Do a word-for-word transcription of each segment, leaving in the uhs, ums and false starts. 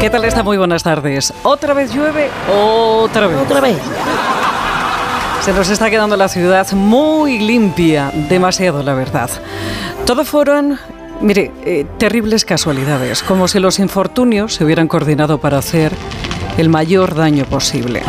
¿Qué tal está? Muy buenas tardes. ¿Otra vez llueve? Otra vez. Otra vez. Se nos está quedando la ciudad muy limpia, demasiado la verdad. Todo fueron, mire, eh, terribles casualidades, como si los infortunios se hubieran coordinado para hacer el mayor daño posible.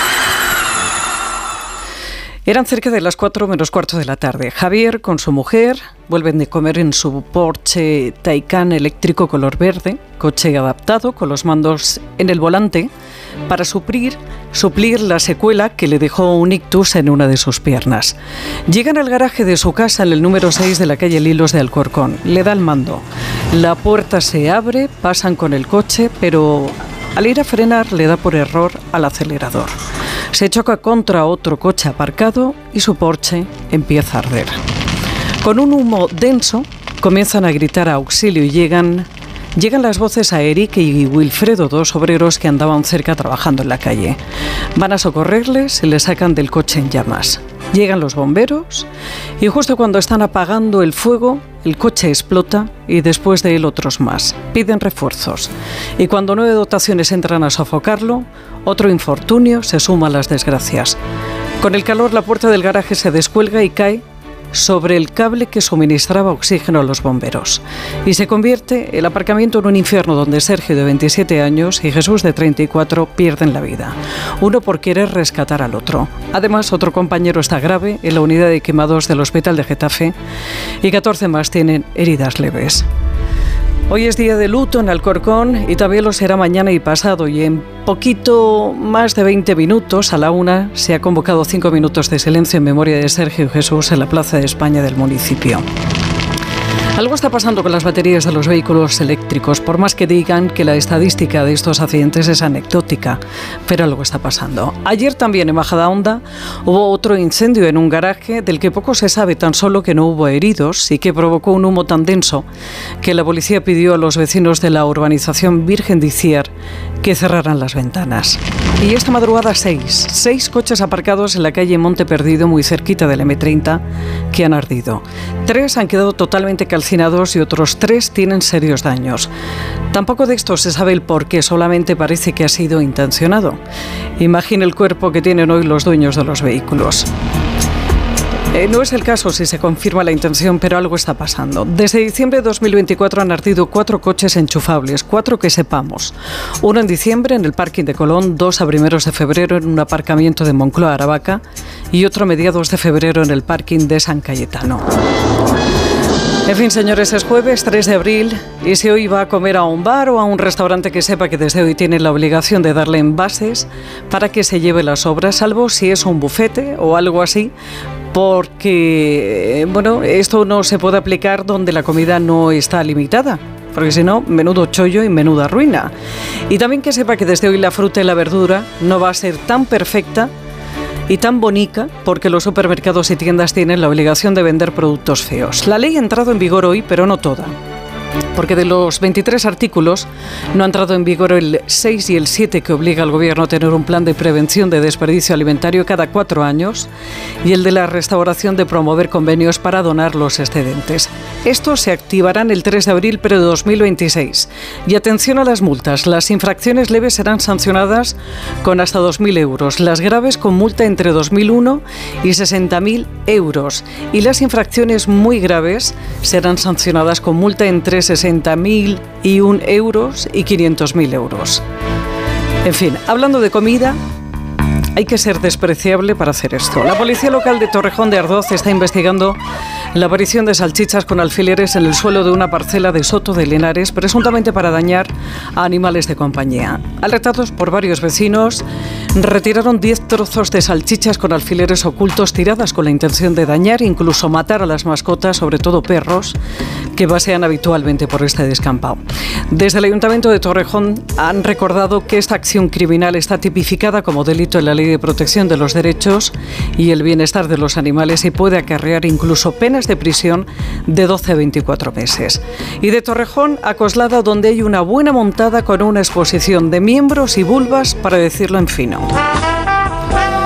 Eran cerca de las cuatro menos cuarto de la tarde. Javier con su mujer vuelven de comer en su Porsche Taycan eléctrico color verde, coche adaptado con los mandos en el volante para suplir, suplir la secuela que le dejó un ictus en una de sus piernas. Llegan al garaje de su casa en el número seis de la calle Lilos de Alcorcón. Le da el mando. La puerta se abre, pasan con el coche, pero al ir a frenar le da por error al acelerador. Se choca contra otro coche aparcado y su Porsche empieza a arder. Con un humo denso comienzan a gritar a auxilio y llegan, llegan las voces a Eric y Wilfredo, dos obreros que andaban cerca trabajando en la calle. Van a socorrerles y les sacan del coche en llamas. Llegan los bomberos y justo cuando están apagando el fuego, el coche explota y después de él otros más. Piden refuerzos. Y cuando nueve dotaciones entran a sofocarlo, otro infortunio se suma a las desgracias. Con el calor, la puerta del garaje se descuelga y cae sobre el cable que suministraba oxígeno a los bomberos. Y se convierte el aparcamiento en un infierno donde Sergio, de veintisiete años, y Jesús, de treinta y cuatro, pierden la vida. Uno por querer rescatar al otro. Además, otro compañero está grave en la unidad de quemados del hospital de Getafe y catorce más tienen heridas leves. Hoy es día de luto en Alcorcón y también lo será mañana y pasado, y en poquito más de veinte minutos, a la una, se ha convocado cinco minutos de silencio en memoria de Sergio y Jesús en la Plaza de España del municipio. Algo está pasando con las baterías de los vehículos eléctricos, por más que digan que la estadística de estos accidentes es anecdótica, pero algo está pasando. Ayer también en Majadahonda hubo otro incendio en un garaje del que poco se sabe, tan solo que no hubo heridos y que provocó un humo tan denso que la policía pidió a los vecinos de la urbanización Virgen de Iciar que cerraran las ventanas. Y esta madrugada seis, seis coches aparcados en la calle Monte Perdido, muy cerquita del eme treinta, que han ardido. Tres han quedado totalmente calcinados y otros tres tienen serios daños. Tampoco de esto se sabe el porqué, solamente parece que ha sido intencionado. Imagine el cuerpo que tienen hoy los dueños de los vehículos. Eh, no es el caso si se confirma la intención, pero algo está pasando. Desde diciembre de dos mil veinticuatro han ardido cuatro coches enchufables, cuatro que sepamos. Uno en diciembre en el parking de Colón, dos a primeros de febrero en un aparcamiento de Moncloa, Aravaca, y otro a mediados de febrero en el parking de San Cayetano. En fin, señores, es jueves tres de abril y si hoy va a comer a un bar o a un restaurante, que sepa que desde hoy tiene la obligación de darle envases para que se lleve las sobras, salvo si es un bufete o algo así, porque, bueno, esto no se puede aplicar donde la comida no está limitada, porque si no, menudo chollo y menuda ruina. Y también que sepa que desde hoy la fruta y la verdura no va a ser tan perfecta y tan bonita, porque los supermercados y tiendas tienen la obligación de vender productos feos. La ley ha entrado en vigor hoy, pero no toda, porque de los veintitrés artículos no ha entrado en vigor el seis y el siete, que obliga al gobierno a tener un plan de prevención de desperdicio alimentario cada cuatro años, y el de la restauración de promover convenios para donar los excedentes. Estos se activarán el tres de abril, pero de dos mil veintiséis. Y atención a las multas. Las infracciones leves serán sancionadas con hasta dos mil euros, las graves con multa entre dos mil uno y sesenta mil euros, y las infracciones muy graves serán sancionadas con multa entre sesenta mil y un euros y quinientos mil euros. En fin, hablando de comida, hay que ser despreciable para hacer esto. La policía local de Torrejón de Ardoz está investigando la aparición de salchichas con alfileres en el suelo de una parcela de Soto de Linares, presuntamente para dañar a animales de compañía. Alertados por varios vecinos, retiraron diez trozos de salchichas con alfileres ocultos tiradas con la intención de dañar e incluso matar a las mascotas, sobre todo perros, que pasean habitualmente por este descampado. Desde el Ayuntamiento de Torrejón han recordado que esta acción criminal está tipificada como delito en la Ley de Protección de los Derechos y el Bienestar de los Animales y puede acarrear incluso penas de prisión de doce a veinticuatro meses. Y de Torrejón a Coslada, donde hay una buena montada con una exposición de miembros y vulvas, para decirlo en fino.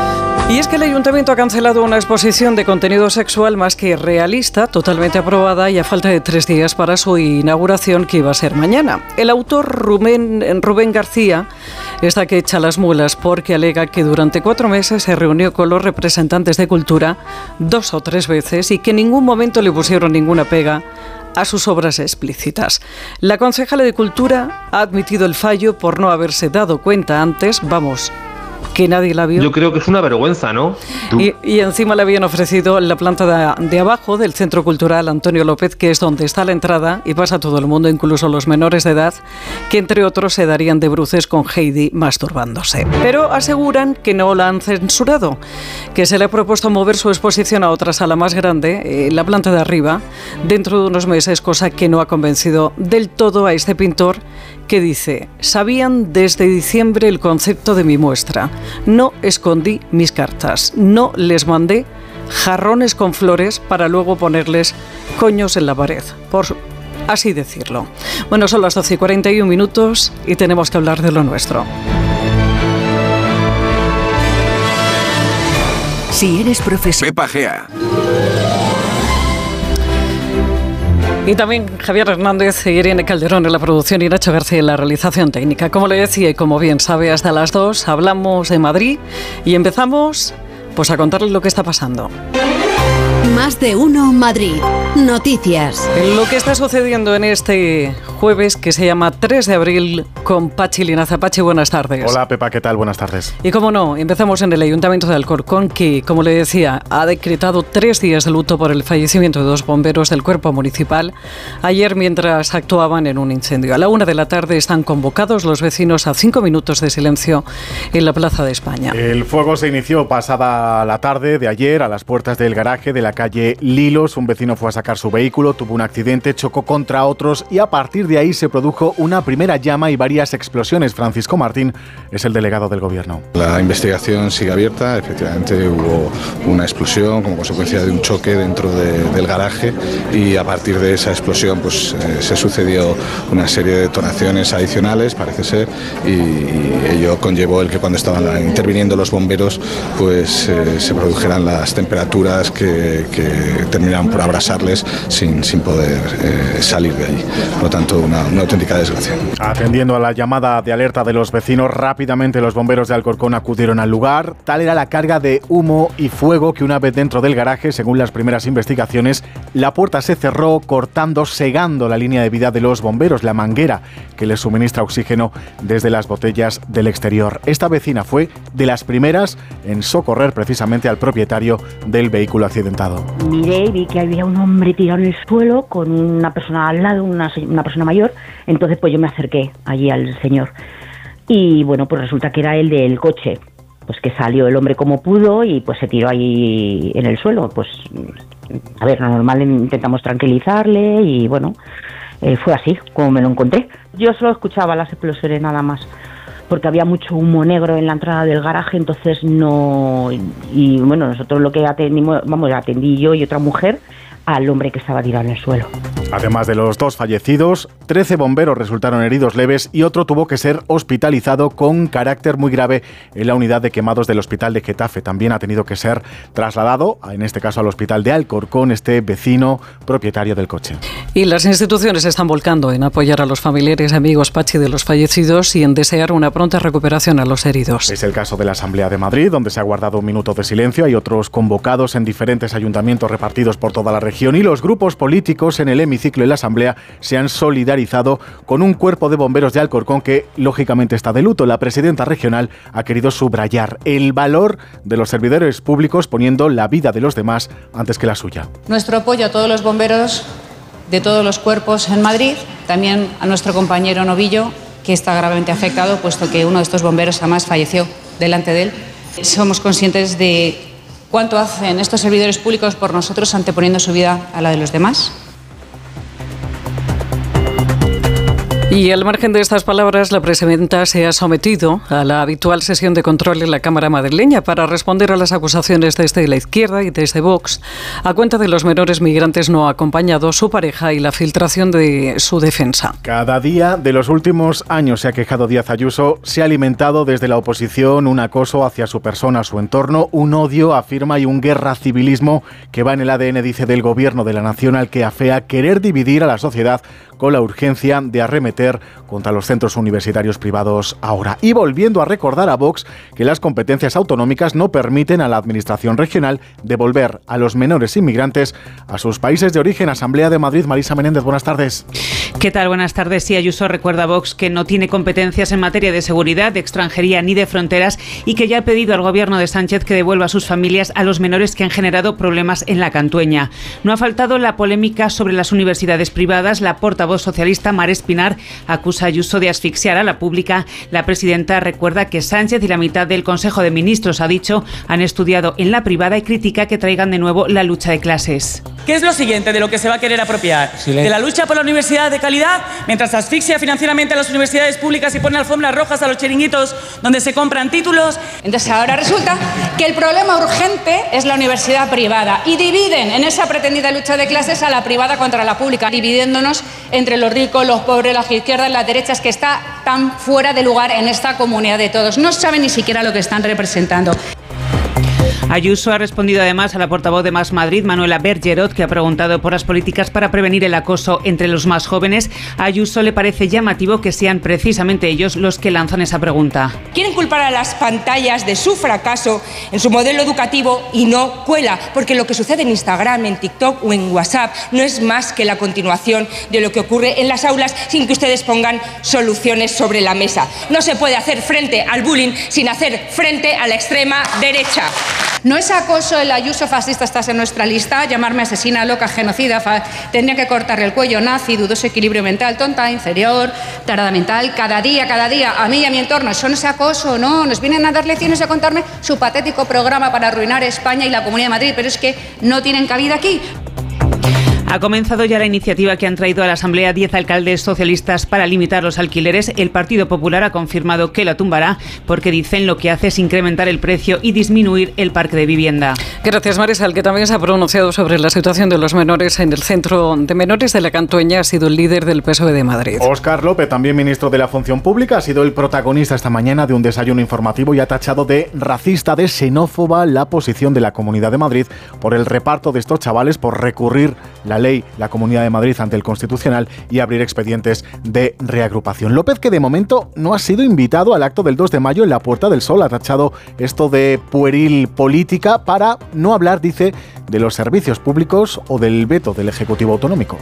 Y es que el Ayuntamiento ha cancelado una exposición de contenido sexual más que realista, totalmente aprobada y a falta de tres días para su inauguración, que iba a ser mañana. El autor Rubén, Rubén García está que echa las muelas porque alega que durante cuatro meses se reunió con los representantes de cultura dos o tres veces y que en ningún momento le pusieron ninguna pega a sus obras explícitas. La concejala de Cultura ha admitido el fallo por no haberse dado cuenta antes, vamos, que nadie la vio. Yo creo que es una vergüenza, ¿no? Y, y encima le habían ofrecido la planta de, de abajo del Centro Cultural Antonio López, que es donde está la entrada y pasa todo el mundo, incluso los menores de edad, que entre otros se darían de bruces con Heidi masturbándose. Pero aseguran que no la han censurado, que se le ha propuesto mover su exposición a otra sala más grande, eh, la planta de arriba, dentro de unos meses, cosa que no ha convencido del todo a este pintor, que dice: sabían desde diciembre el concepto de mi muestra. No escondí mis cartas, no les mandé jarrones con flores para luego ponerles coños en la pared, por así decirlo. Bueno, son las doce y cuarenta y un minutos y tenemos que hablar de lo nuestro. Si eres profesor... Pepa Gea. Y también Javier Hernández e Irene Calderón en la producción y Nacho García en la realización técnica. Como le decía y como bien sabe, hasta las dos hablamos de Madrid y empezamos pues a contarles lo que está pasando. Más de uno Madrid. Noticias. Lo que está sucediendo en este jueves, que se llama tres de abril, con Pachi Linaza. Pachi, buenas tardes. Hola, Pepa, ¿qué tal? Buenas tardes. Y como no, empezamos en el Ayuntamiento de Alcorcón, que, como le decía, ha decretado tres días de luto por el fallecimiento de dos bomberos del Cuerpo Municipal ayer mientras actuaban en un incendio. A la una de la tarde están convocados los vecinos a cinco minutos de silencio en la Plaza de España. El fuego se inició pasada la tarde de ayer a las puertas del garaje de la calle Lilos. Un vecino fue a sacar su vehículo, tuvo un accidente, chocó contra otros y a partir de ahí se produjo una primera llama y varias explosiones. Francisco Martín es el delegado del Gobierno. La investigación sigue abierta. Efectivamente hubo una explosión como consecuencia de un choque dentro de, del garaje y a partir de esa explosión pues eh, se sucedió una serie de detonaciones adicionales, parece ser, y, y ello conllevó el que cuando estaban interviniendo los bomberos pues eh, se produjeran las temperaturas que, que terminaron por abrasarles sin, sin poder eh, salir de allí. Por lo tanto, una, una auténtica desgracia. Atendiendo a la llamada de alerta de los vecinos, rápidamente los bomberos de Alcorcón acudieron al lugar. Tal era la carga de humo y fuego que una vez dentro del garaje, según las primeras investigaciones, la puerta se cerró cortando, segando la línea de vida de los bomberos, la manguera que les suministra oxígeno desde las botellas del exterior. Esta vecina fue de las primeras en socorrer precisamente al propietario del vehículo accidentado. Miré y vi que había un hombre tirado en el suelo con una persona al lado, una, una persona mayor. Entonces pues yo me acerqué allí al señor y bueno, pues resulta que era el del coche, pues que salió el hombre como pudo y pues se tiró ahí en el suelo. Pues a ver, lo normal, intentamos tranquilizarle y bueno, eh, fue así como me lo encontré. Yo solo escuchaba las explosiones nada más, porque había mucho humo negro en la entrada del garaje, entonces no... Y bueno, nosotros lo que atendimos, vamos, atendí yo y otra mujer al hombre que estaba tirado en el suelo. Además de los dos fallecidos, trece bomberos resultaron heridos leves y otro tuvo que ser hospitalizado con carácter muy grave en la unidad de quemados del Hospital de Getafe. También ha tenido que ser trasladado, en este caso al Hospital de Alcorcón, este vecino propietario del coche. Y las instituciones se están volcando en apoyar a los familiares y amigos, Pachi, de los fallecidos y en desear una pronta recuperación a los heridos. Es el caso de la Asamblea de Madrid, donde se ha guardado un minuto de silencio. Hay otros convocados en diferentes ayuntamientos repartidos por toda la región y los grupos políticos en el hemiciclo de la Asamblea se han solidarizado con un cuerpo de bomberos de Alcorcón que lógicamente está de luto. La presidenta regional ha querido subrayar el valor de los servidores públicos poniendo la vida de los demás antes que la suya. Nuestro apoyo a todos los bomberos de todos los cuerpos en Madrid, también a nuestro compañero Novillo, que está gravemente afectado puesto que uno de estos bomberos además falleció delante de él. Somos conscientes de cuánto hacen estos servidores públicos por nosotros anteponiendo su vida a la de los demás. Y al margen de estas palabras, la presidenta se ha sometido a la habitual sesión de control en la Cámara madrileña para responder a las acusaciones desde la izquierda y desde Vox a cuenta de los menores migrantes no acompañados, su pareja y la filtración de su defensa. Cada día de los últimos años, se ha quejado Díaz Ayuso, se ha alimentado desde la oposición un acoso hacia su persona, su entorno, un odio, afirma, y un guerra civilismo que va en el A D N, dice, del gobierno de la nación, al que afea querer dividir a la sociedad con la urgencia de arremeter contra los centros universitarios privados ahora. Y volviendo a recordar a Vox que las competencias autonómicas no permiten a la administración regional devolver a los menores inmigrantes a sus países de origen. Asamblea de Madrid, Marisa Menéndez, buenas tardes. ¿Qué tal? Buenas tardes. Sí, Ayuso recuerda a Vox que no tiene competencias en materia de seguridad, de extranjería ni de fronteras, y que ya ha pedido al gobierno de Sánchez que devuelva a sus familias a los menores que han generado problemas en la Cantueña. No ha faltado la polémica sobre las universidades privadas. La portavoz socialista Mar Espinar acusa a Ayuso de asfixiar a la pública. La presidenta recuerda que Sánchez y la mitad del Consejo de Ministros, ha dicho, han estudiado en la privada, y critica que traigan de nuevo la lucha de clases. ¿Qué es lo siguiente de lo que se va a querer apropiar? ¿De la lucha por la universidad de calidad, mientras asfixia financieramente a las universidades públicas y pone alfombras rojas a los chiringuitos donde se compran títulos? Entonces ahora resulta que el problema urgente es la universidad privada y dividen en esa pretendida lucha de clases a la privada contra la pública, dividiéndonos entre los ricos, los pobres, las izquierdas, las derechas, que está tan fuera de lugar en esta comunidad de todos. No saben ni siquiera lo que están representando. Ayuso ha respondido además a la portavoz de Más Madrid, Manuela Bergerot, que ha preguntado por las políticas para prevenir el acoso entre los más jóvenes. A Ayuso le parece llamativo que sean precisamente ellos los que lanzan esa pregunta. Quieren culpar a las pantallas de su fracaso en su modelo educativo y no cuela, porque lo que sucede en Instagram, en TikTok o en WhatsApp no es más que la continuación de lo que ocurre en las aulas, sin que ustedes pongan soluciones sobre la mesa. No se puede hacer frente al bullying sin hacer frente a la extrema derecha. No es acoso el Ayuso fascista, estás en nuestra lista, llamarme asesina, loca, genocida, fa... tendría que cortarle el cuello, nazi, dudoso equilibrio mental, tonta, inferior, tarada mental, cada día, cada día, a mí y a mi entorno. Eso no es acoso, no, nos vienen a dar lecciones y a contarme su patético programa para arruinar España y la Comunidad de Madrid, pero es que no tienen cabida aquí. Ha comenzado ya la iniciativa que han traído a la Asamblea diez alcaldes socialistas para limitar los alquileres. El Partido Popular ha confirmado que la tumbará porque dicen lo que hace es incrementar el precio y disminuir el parque de vivienda. Gracias, Marisal, que también se ha pronunciado sobre la situación de los menores en el Centro de Menores de la Cantueña. Ha sido el líder del P S O E de Madrid. Óscar López, también ministro de la Función Pública, ha sido el protagonista esta mañana de un desayuno informativo y ha tachado de racista, de xenófoba, la posición de la Comunidad de Madrid por el reparto de estos chavales, por recurrir la ley, la Comunidad de Madrid, ante el Constitucional y abrir expedientes de reagrupación. López, que de momento no ha sido invitado al acto del dos de mayo en la Puerta del Sol, ha tachado esto de pueril política para no hablar, dice, de los servicios públicos o del veto del Ejecutivo Autonómico.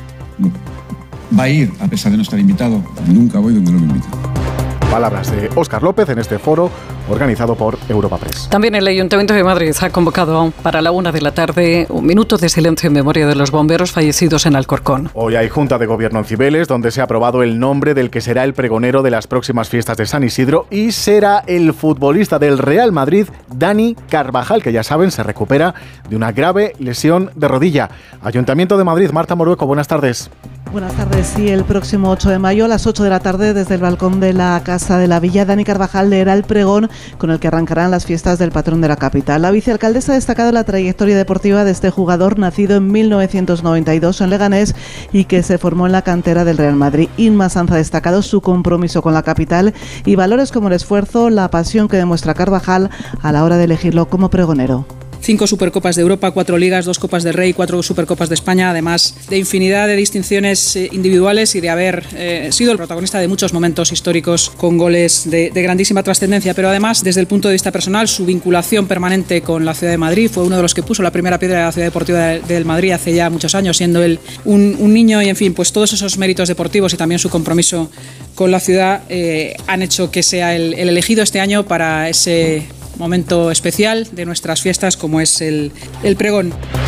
Va a ir, a pesar de no estar invitado. Nunca voy donde no me invitan. Palabras de Óscar López en este foro organizado por Europa Press. También el Ayuntamiento de Madrid ha convocado para la una de la tarde un minuto de silencio en memoria de los bomberos fallecidos en Alcorcón. Hoy hay Junta de Gobierno en Cibeles, donde se ha aprobado el nombre del que será el pregonero de las próximas fiestas de San Isidro, y será el futbolista del Real Madrid, Dani Carvajal, que ya saben, se recupera de una grave lesión de rodilla. Ayuntamiento de Madrid, Marta Morueco, buenas tardes. Buenas tardes. Sí, el próximo ocho de mayo a las ocho de la tarde, desde el balcón de la Casa de la Villa, Dani Carvajal leerá el pregón con el que arrancarán las fiestas del patrón de la capital. La vicealcaldesa ha destacado la trayectoria deportiva de este jugador, nacido en mil novecientos noventa y dos en Leganés y que se formó en la cantera del Real Madrid. Inma Sanz ha destacado su compromiso con la capital y valores como el esfuerzo, la pasión que demuestra Carvajal a la hora de elegirlo como pregonero. Cinco Supercopas de Europa, cuatro Ligas, dos Copas del Rey, cuatro Supercopas de España, además de infinidad de distinciones individuales y de haber eh, sido el protagonista de muchos momentos históricos con goles de, de grandísima trascendencia. Pero además, desde el punto de vista personal, su vinculación permanente con la ciudad de Madrid, fue uno de los que puso la primera piedra de la ciudad deportiva del Madrid hace ya muchos años, siendo él un, un niño, y en fin, pues todos esos méritos deportivos y también su compromiso con la ciudad eh, han hecho que sea el, el elegido este año para ese momento especial de nuestras fiestas como es el, el pregón.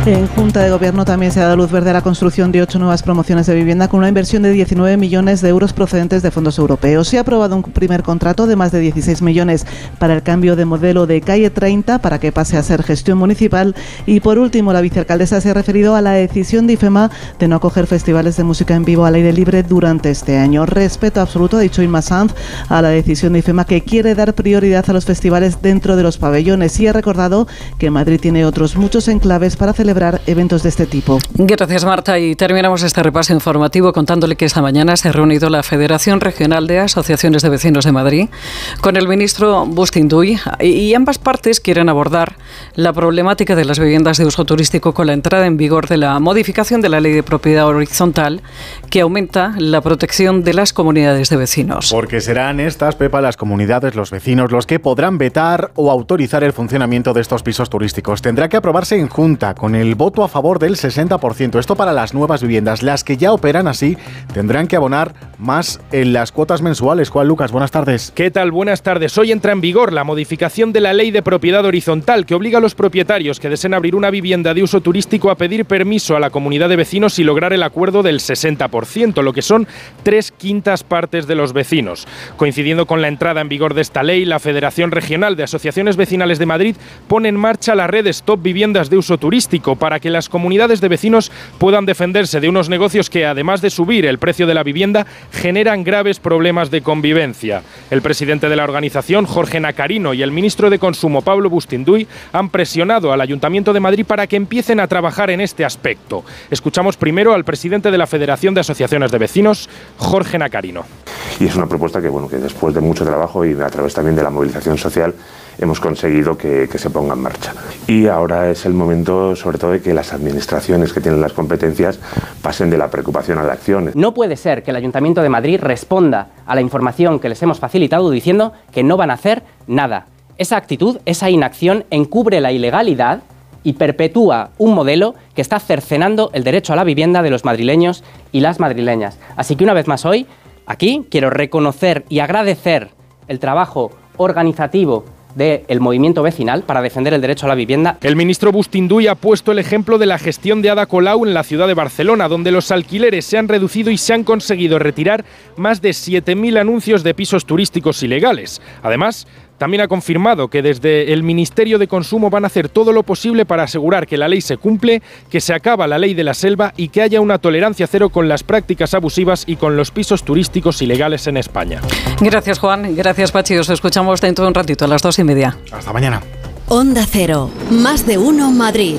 En Junta de Gobierno también se ha dado luz verde a la construcción de ocho nuevas promociones de vivienda con una inversión de diecinueve millones de euros procedentes de fondos europeos. Se ha aprobado un primer contrato de más de dieciséis millones para el cambio de modelo de calle treinta para que pase a ser gestión municipal. Y por último, la vicealcaldesa se ha referido a la decisión de IFEMA de no acoger festivales de música en vivo al aire libre durante este año. Respeto absoluto, ha dicho Inma Sanz, a la decisión de IFEMA, que quiere dar prioridad a los festivales dentro de los pabellones, y ha recordado que Madrid tiene otros muchos enclaves para celebrar eventos de este tipo. Gracias, Marta. Y terminamos este repaso informativo contándole que esta mañana se ha reunido la Federación Regional de Asociaciones de Vecinos de Madrid con el ministro Bustinduy, y ambas partes quieren abordar la problemática de las viviendas de uso turístico con la entrada en vigor de la modificación de la Ley de Propiedad Horizontal, que aumenta la protección de las comunidades de vecinos. Porque serán estas, Pepa, las comunidades, los vecinos, los que podrán vetar o autorizar el funcionamiento de estos pisos turísticos. Tendrá que aprobarse en Junta con el voto a favor del sesenta por ciento. Esto para las nuevas viviendas. Las que ya operan así tendrán que abonar más en las cuotas mensuales. Juan Lucas, buenas tardes. ¿Qué tal? Buenas tardes. Hoy entra en vigor la modificación de la Ley de Propiedad Horizontal, que obliga a los propietarios que deseen abrir una vivienda de uso turístico a pedir permiso a la comunidad de vecinos y lograr el acuerdo del sesenta por ciento, lo que son tres quintas partes de los vecinos. Coincidiendo con la entrada en vigor de esta ley, la Federación Regional de Asociaciones Vecinales de Madrid pone en marcha la red Stop Viviendas de Uso Turístico para que las comunidades de vecinos puedan defenderse de unos negocios que, además de subir el precio de la vivienda, generan graves problemas de convivencia. El presidente de la organización, Jorge Nacarino, y el ministro de Consumo, Pablo Bustinduy, han presionado al Ayuntamiento de Madrid para que empiecen a trabajar en este aspecto. Escuchamos primero al presidente de la Federación de Asociaciones de Vecinos, Jorge Nacarino. Y es una propuesta que, bueno, que después de mucho trabajo y a través también de la movilización social hemos conseguido que, que se ponga en marcha. Y ahora es el momento, sobre todo, de que las administraciones que tienen las competencias pasen de la preocupación a la acción. No puede ser que el Ayuntamiento de Madrid responda a la información que les hemos facilitado diciendo que no van a hacer nada. Esa actitud, esa inacción encubre la ilegalidad y perpetúa un modelo que está cercenando el derecho a la vivienda de los madrileños y las madrileñas. Así que una vez más hoy, aquí quiero reconocer y agradecer el trabajo organizativo del movimiento vecinal para defender el derecho a la vivienda. El ministro Bustinduy ha puesto el ejemplo de la gestión de Ada Colau en la ciudad de Barcelona, donde los alquileres se han reducido y se han conseguido retirar más de siete mil anuncios de pisos turísticos ilegales. Además, también ha confirmado que desde el Ministerio de Consumo van a hacer todo lo posible para asegurar que la ley se cumple, que se acaba la ley de la selva y que haya una tolerancia cero con las prácticas abusivas y con los pisos turísticos ilegales en España. Gracias, Juan. Gracias, Pachi. Os escuchamos dentro de un ratito, a las dos y media. Hasta mañana. Onda Cero. Más de uno Madrid.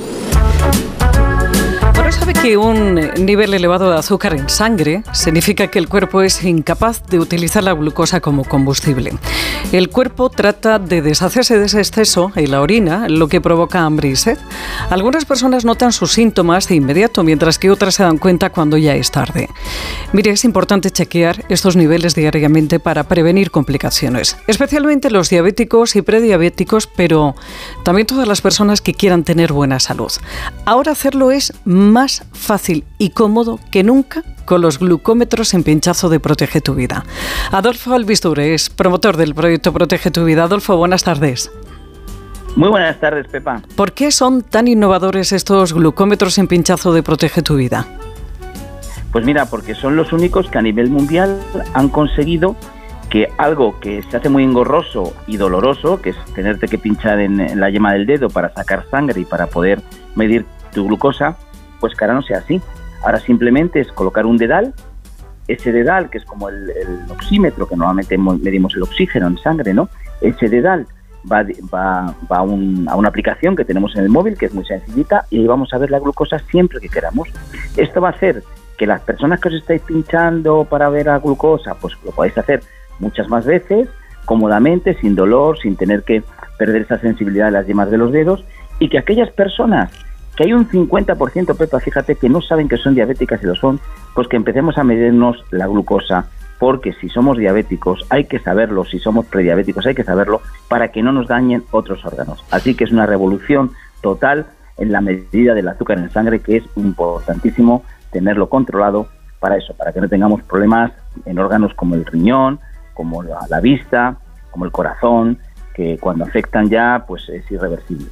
Bueno, sabe que un nivel elevado de azúcar en sangre significa que el cuerpo es incapaz de utilizar la glucosa como combustible. El cuerpo trata de deshacerse de ese exceso en la orina, lo que provoca hambre y sed. Algunas personas notan sus síntomas de inmediato, mientras que otras se dan cuenta cuando ya es tarde. Mire, es importante chequear estos niveles diariamente para prevenir complicaciones, especialmente los diabéticos y prediabéticos, pero también todas las personas que quieran tener buena salud. Ahora hacerlo es más fácil y cómodo que nunca con los glucómetros en pinchazo de Protege tu Vida. Adolfo Albisture es promotor del proyecto Protege tu Vida. Adolfo, buenas tardes. Muy buenas tardes, Pepa. ¿Por qué son tan innovadores estos glucómetros en pinchazo de Protege tu Vida? Pues mira, porque son los únicos que a nivel mundial han conseguido que algo que se hace muy engorroso y doloroso, que es tenerte que pinchar en, en la yema del dedo para sacar sangre y para poder medir tu glucosa, pues que ahora no sea así. Ahora simplemente es colocar un dedal, ese dedal que es como el, el oxímetro, que normalmente medimos el oxígeno en sangre, ¿no? Ese dedal va, va, va a, un, a una aplicación que tenemos en el móvil, que es muy sencillita, y ahí vamos a ver la glucosa siempre que queramos. Esto va a hacer que las personas que os estáis pinchando para ver la glucosa, pues lo podáis hacer muchas más veces, cómodamente, sin dolor, sin tener que perder esa sensibilidad de las yemas de los dedos, y que aquellas personas que hay un cincuenta por ciento, Pepa, fíjate, que no saben que son diabéticas y lo son, pues que empecemos a medirnos la glucosa, porque si somos diabéticos hay que saberlo, si somos prediabéticos hay que saberlo, para que no nos dañen otros órganos. Así que es una revolución total en la medida del azúcar en sangre, que es importantísimo tenerlo controlado para eso, para que no tengamos problemas en órganos como el riñón, como la, la vista, como el corazón, que cuando afectan ya, pues es irreversible.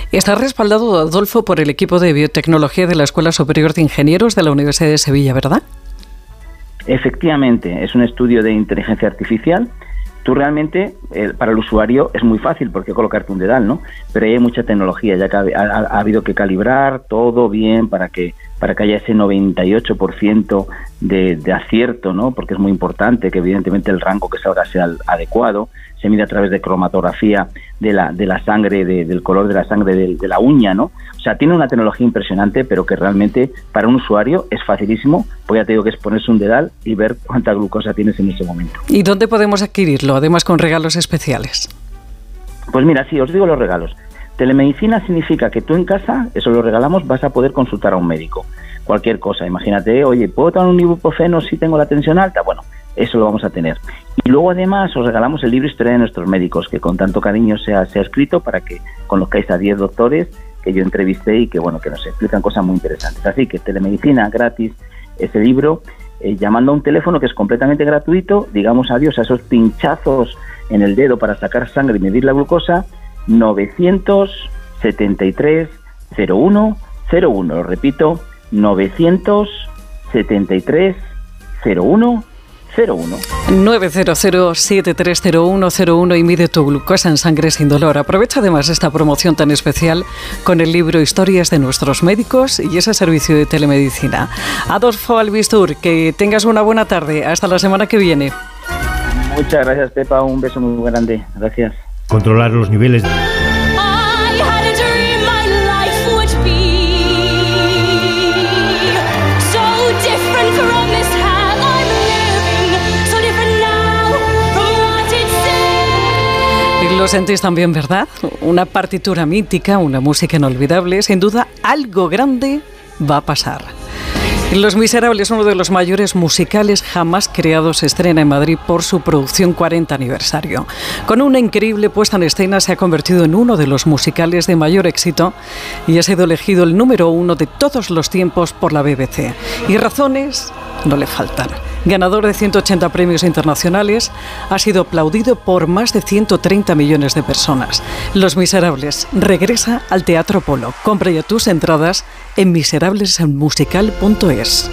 Está respaldado, Adolfo, por el equipo de biotecnología de la Escuela Superior de Ingenieros de la Universidad de Sevilla, ¿verdad? Efectivamente, es un estudio de inteligencia artificial. Tú realmente, eh, para el usuario es muy fácil porque colocarte un dedal, ¿no? Pero hay mucha tecnología, ya que ha, ha, ha habido que calibrar todo bien para que para que haya ese noventa y ocho por ciento de, de acierto, ¿no? Porque es muy importante que evidentemente el rango que salga sea el adecuado. Se mide a través de cromatografía de la de la sangre, de, del color de la sangre de, de la uña, ¿no? O sea, tiene una tecnología impresionante, pero que realmente para un usuario es facilísimo, pues ya te digo que es ponerse un dedal y ver cuánta glucosa tienes en ese momento. ¿Y dónde podemos adquirirlo, además con regalos especiales? Pues mira, sí, os digo los regalos. Telemedicina significa que tú en casa, eso lo regalamos, vas a poder consultar a un médico. Cualquier cosa, imagínate, oye, ¿puedo tomar un ibuprofeno si tengo la tensión alta? Bueno, eso lo vamos a tener. Y luego además os regalamos el libro Historia de nuestros médicos, que con tanto cariño se ha, se ha escrito para que conozcáis a diez doctores que yo entrevisté y que, bueno, que nos explican cosas muy interesantes. Así que telemedicina gratis, ese libro, eh, llamando a un teléfono que es completamente gratuito, digamos adiós a esos pinchazos en el dedo para sacar sangre y medir la glucosa, novecientos setenta y tres cero uno cero uno, lo repito, novecientos setenta y tres cero uno cero uno. nueve cero cero siete tres cero uno cero uno y mide tu glucosa en sangre sin dolor. Aprovecha además esta promoción tan especial con el libro Historias de nuestros médicos y ese servicio de telemedicina. Adolfo Albistur, que tengas una buena tarde. Hasta la semana que viene. Muchas gracias, Pepa. Un beso muy grande. Gracias. Controlar los niveles de... Lo sentís también, ¿verdad? Una partitura mítica, una música inolvidable. Sin duda, algo grande va a pasar. Los Miserables, uno de los mayores musicales jamás creados, se estrena en Madrid por su producción cuarenta aniversario. Con una increíble puesta en escena se ha convertido en uno de los musicales de mayor éxito y ha sido elegido el número uno de todos los tiempos por la B B C. Y razones no le faltan. Ganador de ciento ochenta premios internacionales, ha sido aplaudido por más de ciento treinta millones de personas. Los Miserables regresa al Teatro Polo. Compra ya tus entradas en miserables musical punto es.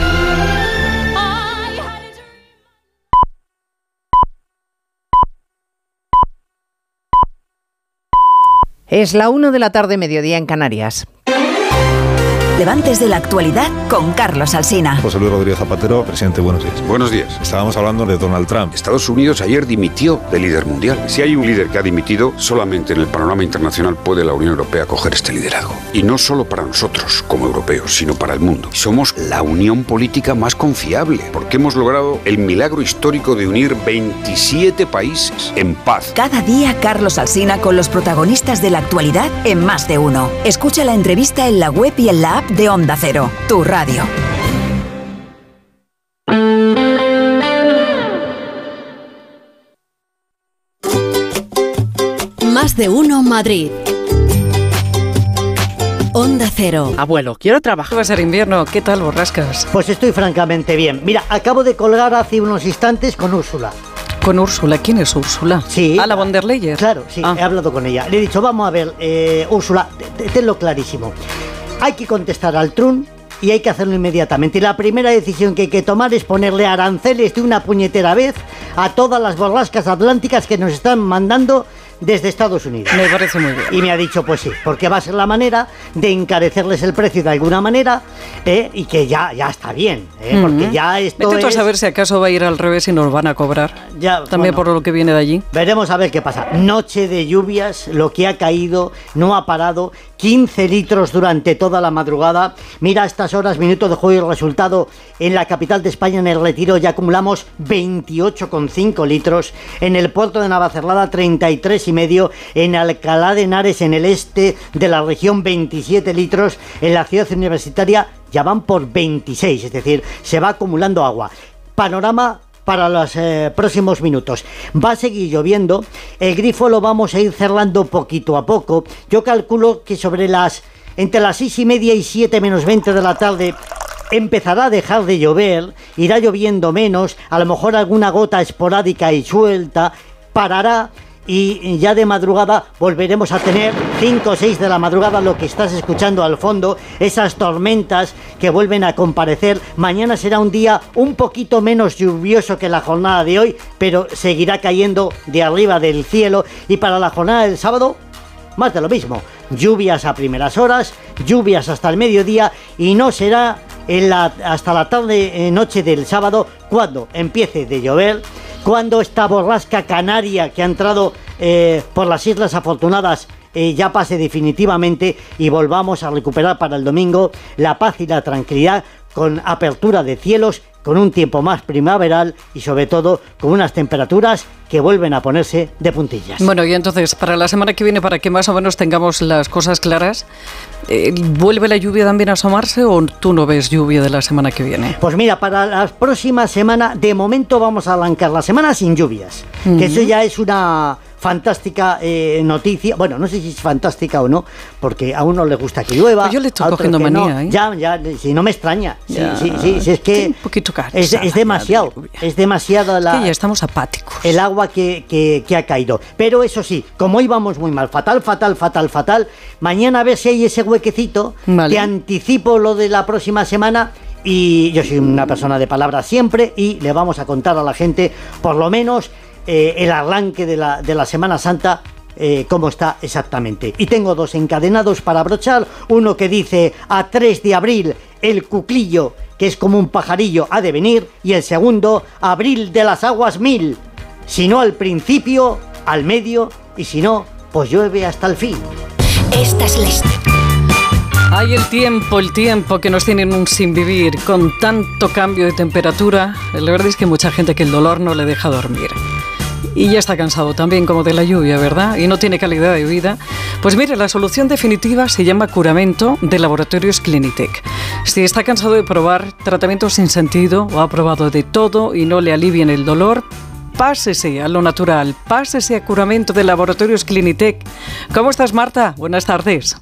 Es la una de la tarde, mediodía en Canarias. Levantes de la actualidad con Carlos Alsina. José Luis Rodríguez Zapatero, presidente, buenos días. Buenos días. Estábamos hablando de Donald Trump. Estados Unidos ayer dimitió de líder mundial. Si hay un líder que ha dimitido, solamente en el panorama internacional puede la Unión Europea coger este liderazgo. Y no solo para nosotros, como europeos, sino para el mundo. Somos la unión política más confiable, porque hemos logrado el milagro histórico de unir veintisiete países en paz. Cada día Carlos Alsina con los protagonistas de la actualidad en Más de Uno. Escucha la entrevista en la web y en la app de Onda Cero, tu radio. Más de Uno Madrid. Onda Cero. Abuelo, quiero trabajar. Va a ser invierno, ¿qué tal, Borrascas? Pues estoy francamente bien. Mira, acabo de colgar hace unos instantes con Úrsula. ¿Con Úrsula? ¿Quién es Úrsula? Sí. ¿A la von der Leyen? Claro, sí, ah. he hablado con ella. Le he dicho, vamos a ver, eh, Úrsula, tenlo clarísimo. Hay que contestar al Trump y hay que hacerlo inmediatamente. Y la primera decisión que hay que tomar es ponerle aranceles de una puñetera vez a todas las borrascas atlánticas que nos están mandando desde Estados Unidos. Me parece muy bien. Y me ha dicho, pues sí, porque va a ser la manera de encarecerles el precio de alguna manera, eh, y que ya, ya está bien, eh, porque uh-huh. ya esto Vete tú es... a saber si acaso va a ir al revés y nos van a cobrar. Ya, también bueno, por lo que viene de allí. Veremos a ver qué pasa. Noche de lluvias, lo que ha caído, no ha parado, quince litros durante toda la madrugada. Mira, a estas horas, minuto de juego y resultado, en la capital de España, en el Retiro, ya acumulamos veintiocho coma cinco litros, en el puerto de Navacerrada treinta y tres y medio, en Alcalá de Henares, en el este de la región, veintisiete litros, en la ciudad universitaria ya van por veintiséis, es decir, se va acumulando agua. Panorama para los eh, próximos minutos. Va a seguir lloviendo, el grifo lo vamos a ir cerrando poquito a poco. Yo calculo que sobre las entre las seis y media y siete menos veinte de la tarde empezará a dejar de llover, irá lloviendo menos, a lo mejor alguna gota esporádica y suelta, parará y ya de madrugada volveremos a tener cinco o seis de la madrugada, lo que estás escuchando al fondo, esas tormentas que vuelven a comparecer. Mañana será un día un poquito menos lluvioso que la jornada de hoy, pero seguirá cayendo de arriba del cielo. Y para la jornada del sábado, más de lo mismo, lluvias a primeras horas, lluvias hasta el mediodía, y no será en la, hasta la tarde, eh, noche del sábado, cuando empiece de llover, cuando esta borrasca canaria que ha entrado eh, por las Islas Afortunadas eh, ya pase definitivamente y volvamos a recuperar para el domingo la paz y la tranquilidad, con apertura de cielos, con un tiempo más primaveral y sobre todo con unas temperaturas que vuelven a ponerse de puntillas. Bueno, y entonces, para la semana que viene, para que más o menos tengamos las cosas claras, eh, ¿vuelve la lluvia también a asomarse o tú no ves lluvia de la semana que viene? Pues mira, para la próxima semana, de momento vamos a arrancar la semana sin lluvias, uh-huh. que eso ya es una fantástica eh, noticia. Bueno, no sé si es fantástica o no, porque a uno le gusta que llueva. Pues yo le estoy cogiendo manía, no. ¿eh? Ya, ya, si no me extraña. Sí, ya. sí, sí, sí, es que sí, un poquito cansada, es, es demasiado, es demasiado la, es que ya estamos apáticos. El agua que, que, que ha caído. Pero eso sí, como íbamos muy mal, fatal, fatal, fatal, fatal, mañana a ver si hay ese huequecito. Vale. Te anticipo lo de la próxima semana. Y yo soy una persona de palabras siempre, y le vamos a contar a la gente, por lo menos, eh, el arranque de la, de la Semana Santa, eh, cómo está exactamente. Y tengo dos encadenados para brochar, uno que dice a tres de abril el cuclillo, que es como un pajarillo, ha de venir, y el segundo, abril de las aguas mil, si no al principio, al medio, y si no, pues llueve hasta el fin. Esta es la historia. Ay, el tiempo, el tiempo que nos tienen un sin vivir, con tanto cambio de temperatura. La verdad es que mucha gente que el dolor no le deja dormir. Y ya está cansado también como de la lluvia, ¿verdad? Y no tiene calidad de vida. Pues mire, la solución definitiva se llama Curamento, de Laboratorios Clinitec. Si está cansado de probar tratamientos sin sentido, o ha probado de todo y no le alivian el dolor, pásese a lo natural, pásese a Curamento de Laboratorios Clinitec. ¿Cómo estás, Marta? Buenas tardes.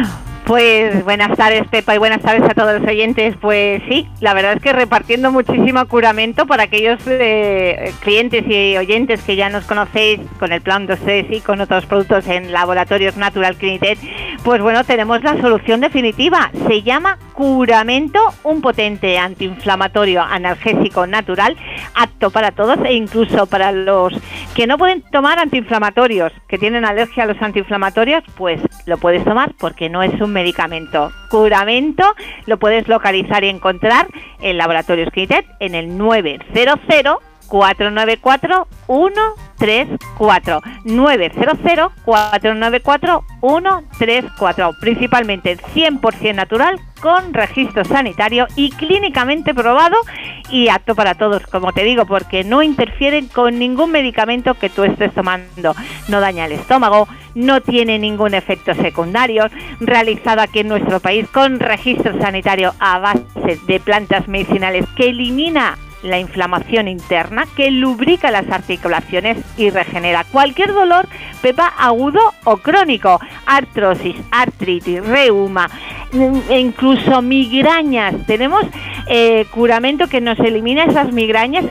Pues buenas tardes, Pepa, y buenas tardes a todos los oyentes. Pues sí, la verdad es que repartiendo muchísimo Curamento para aquellos eh, clientes y oyentes que ya nos conocéis con el plan dos C S y con otros productos en Laboratorios Natural Clinitec, pues bueno, tenemos la solución definitiva. Se llama Curamento, un potente antiinflamatorio analgésico natural, apto para todos e incluso para los que no pueden tomar antiinflamatorios, que tienen alergia a los antiinflamatorios, pues lo puedes tomar porque no es un medicamento. Curamento lo puedes localizar y encontrar en Laboratorios Clinitec en el nueve cero cero, cuatro nueve cuatro, uno tres cuatro, nueve cero cero, cuatro nueve cuatro, uno tres cuatro, principalmente cien por ciento natural, con registro sanitario y clínicamente probado y apto para todos, como te digo, porque no interfieren con ningún medicamento que tú estés tomando, no daña el estómago, no tiene ningún efecto secundario, realizado aquí en nuestro país con registro sanitario a base de plantas medicinales, que elimina la inflamación interna, que lubrica las articulaciones y regenera cualquier dolor, Pepa, agudo o crónico, artrosis, artritis, reuma, e incluso migrañas. Tenemos eh, Curamento que nos elimina esas migrañas.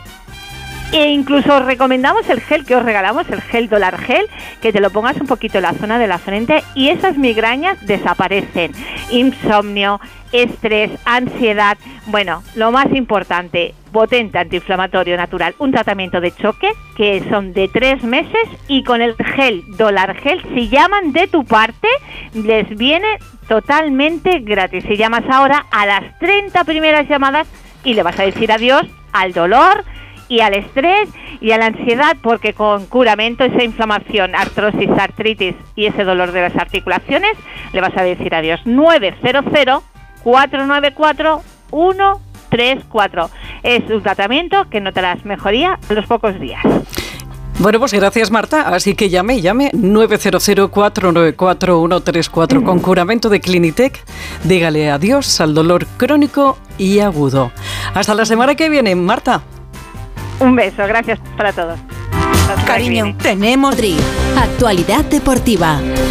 E incluso os recomendamos el gel que os regalamos, el gel Dolar Gel, que te lo pongas un poquito en la zona de la frente y esas migrañas desaparecen. Insomnio, estrés, ansiedad. Bueno, lo más importante, potente antiinflamatorio natural, un tratamiento de choque que son de tres meses, y con el gel Dolar Gel, si llaman de tu parte, les viene totalmente gratis. Si llamas ahora a las treinta primeras llamadas y le vas a decir adiós al dolor y al estrés y a la ansiedad, porque con Curamento, esa inflamación, artrosis, artritis y ese dolor de las articulaciones, le vas a decir adiós. nueve cero cero, cuatro nueve cuatro, uno tres cuatro. Es un tratamiento que notarás mejoría en los pocos días. Bueno, pues gracias, Marta. Así que llame, llame nueve cero cero, cuatro nueve cuatro, uno tres cuatro. Con Curamento de Clinitec, dígale adiós al dolor crónico y agudo. Hasta la semana que viene, Marta. Un beso, gracias para todos. Cariño, tenemos D R I. Actualidad deportiva. Hoy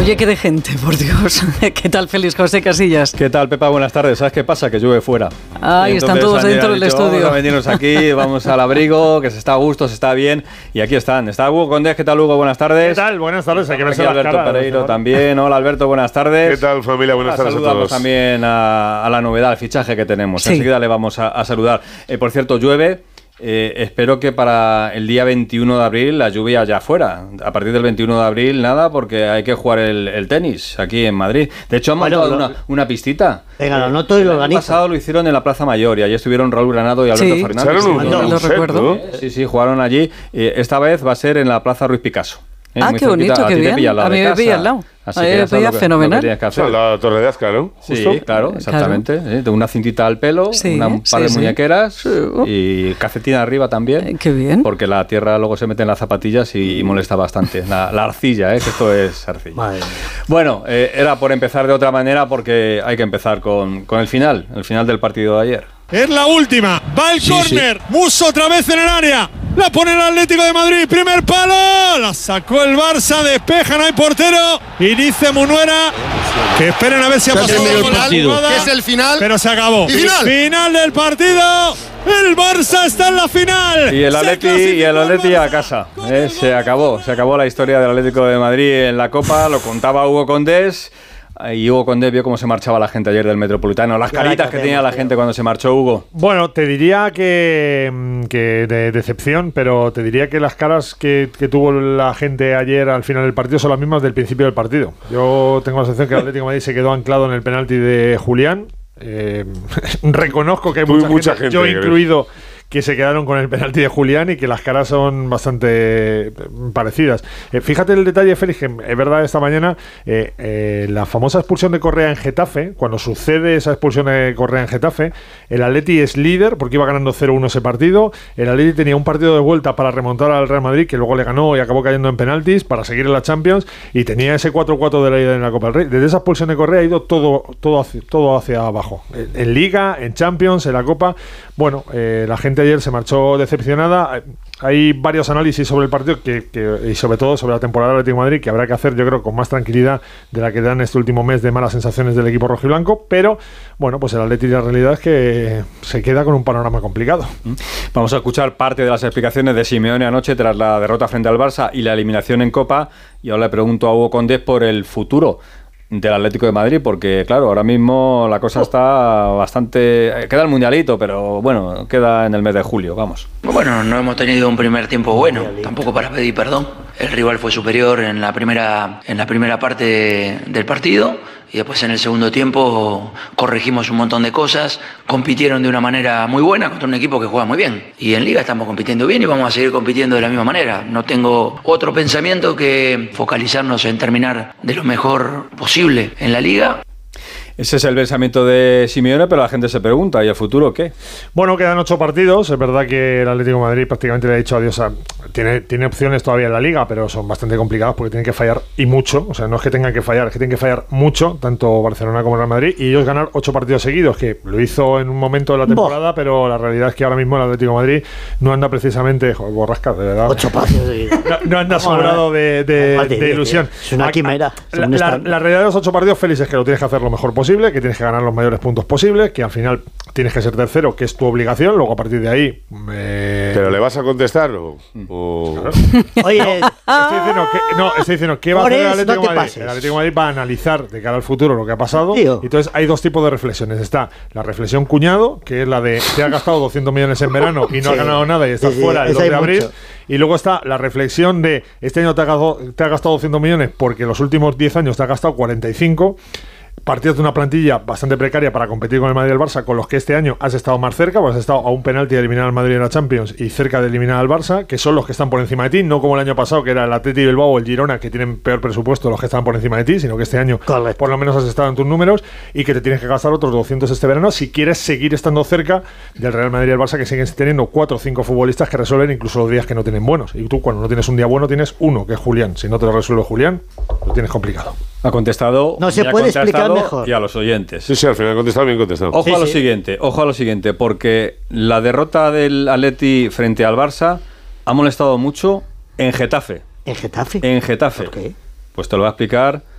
Oye, qué de gente, por Dios. ¿Qué tal, Félix José Casillas? ¿Qué tal, Pepa? Buenas tardes. ¿Sabes qué pasa? Que llueve fuera. Ah, y están todos dentro del estudio. Vamos a venirnos aquí, vamos al abrigo, que se está a gusto, se está bien. Y aquí están. Está Hugo Condés. ¿Qué tal, Hugo? Buenas tardes. ¿Qué tal? Buenas tardes. Hay que verse aquí las Alberto caras, Pereiro ¿no? también. Hola, Alberto. Buenas tardes. ¿Qué tal, familia? Buenas tardes a todos. Saludamos también a, a la novedad, al fichaje que tenemos. Sí. Enseguida le vamos a, a saludar. Eh, por cierto, llueve. Eh, espero que para el día veintiuno de abril la lluvia ya fuera. A partir del veintiuno de abril nada, porque hay que jugar el, el tenis aquí en Madrid. De hecho, han Bueno, montado lo- una, una pistita. Venga, lo noto y lo El año organizo. pasado lo hicieron en la Plaza Mayor y allí estuvieron Raúl Granado y Alberto Sí, Fernández. echaron un- lo, un lo set, recuerdo. ¿no? Sí, sí, jugaron allí. Eh, esta vez va a ser en la Plaza Ruiz Picasso. Eh, Ah, muy qué cerquita. bonito, A qué ti te bien. pilla al lado A mí de me casa. pilla al lado. Así A mí que me ya sabes pilla lo que- fenomenal. lo que tienes que O sea, hacer. la Torre de Azca, ¿no? Sí, Justo. claro, exactamente. ¿eh? De una cintita al pelo, Sí, una, un par sí, de sí. muñequeras Sí. y calcetín arriba también. Eh, Qué bien. Porque la tierra luego se mete en las zapatillas y, y molesta bastante. La, la arcilla, ¿eh? Que esto es arcilla. Madre mía. Bueno, eh, era por empezar de otra manera porque hay que empezar con, con el final, el final del partido de ayer. Es la última. Va el Sí, córner. Musso otra vez en el área. La pone el Atlético de Madrid. Primer palo. La sacó el Barça. Despeja. No hay portero. Y dice Munuera que esperen a ver si ha Se ha pasado terminado el la partido. jugada. ¿Qué es el final? Pero se acabó. ¿Y final? Final del partido. El Barça está en la final. Y el Se Atleti, y clasificó el el Atleti a Barça. casa. Eh, se acabó, se acabó la historia del Atlético de Madrid en la Copa, lo contaba Hugo Condés. Y Hugo Condés vio cómo se marchaba la gente ayer del Metropolitano. Las Ya la caritas que tenía la hacemos, gente cuando se marchó, Hugo. Bueno, te diría que, mm, que de decepción, pero te diría que las caras que, que tuvo la gente ayer al final del partido son las mismas del principio del partido. Yo tengo la sensación que el Atlético de Madrid se quedó anclado en el penalti de Julián. Eh, reconozco que hay Muy mucha, mucha gente, gente, yo creo. incluido, que se quedaron con el penalti de Julián y que las caras son bastante parecidas. Eh, fíjate el detalle, Félix, que es verdad esta mañana, eh, eh, la famosa expulsión de Correa en Getafe, cuando sucede esa expulsión de Correa en Getafe, el Atleti es líder porque iba ganando cero uno ese partido, el Atleti tenía un partido de vuelta para remontar al Real Madrid, que luego le ganó y acabó cayendo en penaltis para seguir en la Champions, y tenía ese cuatro cuatro de la ida en la Copa del Rey. Desde esa expulsión de Correa ha ido todo, todo, hacia, todo hacia abajo, en, en Liga, en Champions, en la Copa. Bueno, eh, la gente ayer se marchó decepcionada. Hay varios análisis sobre el partido que, que, y sobre todo sobre la temporada del Atlético de Madrid que habrá que hacer, yo creo, con más tranquilidad de la que dan este último mes de malas sensaciones del equipo rojiblanco, pero bueno, pues el Atlético la realidad es que se queda con un panorama complicado. Vamos a escuchar parte de las explicaciones de Simeone anoche tras la derrota frente al Barça y la eliminación en Copa, y ahora le pregunto a Hugo Condés por el futuro del Atlético de Madrid, porque claro, ahora mismo la cosa está bastante... Queda el mundialito, pero bueno, queda en el mes de julio, vamos. Bueno, no hemos tenido un primer tiempo bueno, tampoco para pedir perdón. El rival fue superior en la primera, en la primera parte de- del partido y después en el segundo tiempo corregimos un montón de cosas, compitieron de una manera muy buena contra un equipo que juega muy bien. Y en Liga estamos compitiendo bien y vamos a seguir compitiendo de la misma manera. No tengo otro pensamiento que focalizarnos en terminar de lo mejor posible en la Liga. Ese es el pensamiento de Simeone, pero la gente se pregunta, ¿y el futuro qué? Bueno, quedan ocho partidos. Es verdad que el Atlético de Madrid prácticamente le ha dicho adiós a... Tiene, tiene opciones todavía en la Liga, pero son bastante complicadas porque tienen que fallar y mucho. O sea, no es que tengan que fallar, es que tienen que fallar mucho, tanto Barcelona como Real Madrid, y ellos ganar ocho partidos seguidos, que lo hizo en un momento de la temporada, Boh. pero la realidad es que ahora mismo el Atlético de Madrid no anda precisamente... Joder, borrasca, de verdad. Ocho partidos seguidos. No, no anda sobrado de, de, Vale, de ilusión. Es una quimera. La, la, la realidad de los ocho partidos, Félix, es que lo tienes que hacer lo mejor posible, que tienes que ganar los mayores puntos posibles, que al final tienes que ser tercero, que es tu obligación. Luego a partir de ahí eh... ¿Pero le vas a contestar o...? o... Claro. Oye, estoy diciendo que, no, estoy diciendo que va a hacer el Atlético no de Madrid. pases. El Atlético de Madrid va a analizar de cara al futuro lo que ha pasado. Tío. Y entonces hay dos tipos de reflexiones. Está la reflexión cuñado, que es la de te has gastado doscientos millones en verano y no Sí. has ganado nada y estás Sí, sí, fuera el esa dos hay de abril. mucho. Y luego está la reflexión de este año te has gastado, te has gastado doscientos millones porque los últimos diez años te has gastado cuarenta y cinco. Partidos de una plantilla bastante precaria para competir con el Madrid y el Barça, con los que este año has estado más cerca, pues has estado a un penalti de eliminar al Madrid en la Champions y cerca de eliminar al Barça, que son los que están por encima de ti, no como el año pasado, que era el Atleti Bilbao o el Girona, que tienen peor presupuesto los que están por encima de ti, sino que este año Correcto. por lo menos has estado en tus números y que te tienes que gastar otros doscientos este verano si quieres seguir estando cerca del Real Madrid y el Barça, que siguen teniendo cuatro o cinco futbolistas que resuelven incluso los días que no tienen buenos. Y tú, cuando no tienes un día bueno, tienes uno, que es Julián. Si no te lo resuelve Julián, lo tienes complicado. Ha contestado. No se me ha puede explicar contestado mejor. Y a los oyentes. Sí, sí, al final ha contestado bien contestado. Ojo Sí, a lo sí. siguiente, ojo a lo siguiente, porque la derrota del Atleti frente al Barça ha molestado mucho en Getafe. ¿En Getafe? En Getafe. ¿Por qué? Pues te lo va a explicar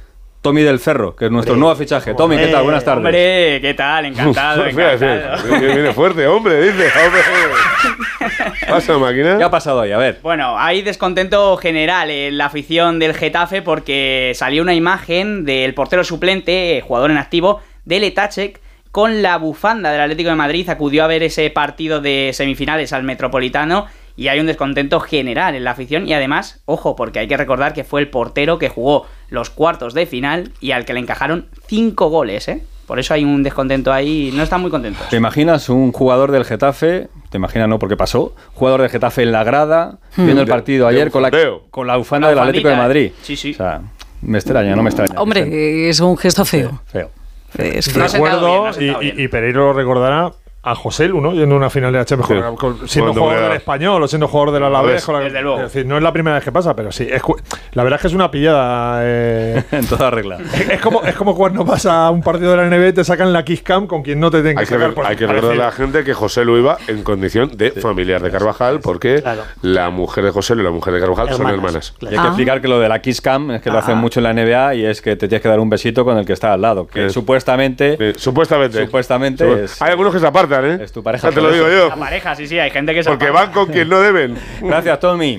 Tommy del Cerro, que es nuestro nuevo fichaje. Tommy, ¿qué tal? Buenas tardes. Hombre, ¿qué tal? Encantado, encantado. Viene fuerte, hombre, dice. Hombre. ¿Pasa, máquina? ¿Qué ha pasado ahí? A ver. Bueno, hay descontento general en la afición del Getafe porque salió una imagen del portero suplente, jugador en activo, de Letacek, con la bufanda del Atlético de Madrid. Acudió a ver ese partido de semifinales al Metropolitano y hay un descontento general en la afición. Y además, ojo, porque hay que recordar que fue el portero que jugó los cuartos de final y al que le encajaron cinco goles, ¿eh? Por eso hay un descontento ahí, no están muy contentos. ¿Te imaginas un jugador del Getafe? ¿Te imaginas no? Porque pasó. Jugador del Getafe en la grada, hmm. viendo el partido de, ayer de con, la, con la bufanda del Atlético de Madrid. Sí, sí. O sea, me extraña, no me extraña. Hombre, es un gesto feo. Sí, feo. Es feo. Recuerdo, bien, y, y Pereiro lo recordará, a José Lu, ¿no? Yendo a una final de la Champions, sí. con, siendo Cuando jugador del Español o siendo jugador del Alavés. La, desde luego. Es decir, no es la primera vez que pasa, pero sí. Es, la verdad es que es una pillada. Eh, en toda regla. Es, es, como, es como cuando vas a un partido de la N B A y te sacan la Kiss Cam con quien no te tenga que sacar. Ver, hay que recordar a la gente que José Lu iba en condición de sí. familiar de Carvajal, porque claro. la mujer de José Lu y la mujer de Carvajal hermanas, son hermanas. Claro. Y hay que explicar que lo de la Kiss Cam es que ah. lo hacen mucho en la N B A y es que te tienes que dar un besito con el que está al lado. Que eh. supuestamente. Eh, supuestamente. Supuestamente. Supuest es, hay algunos que se apartan, ¿eh? Es tu pareja. Te lo digo yo. La pareja, sí, sí, hay gente que se Porque van con quien no deben. Gracias, Tommy.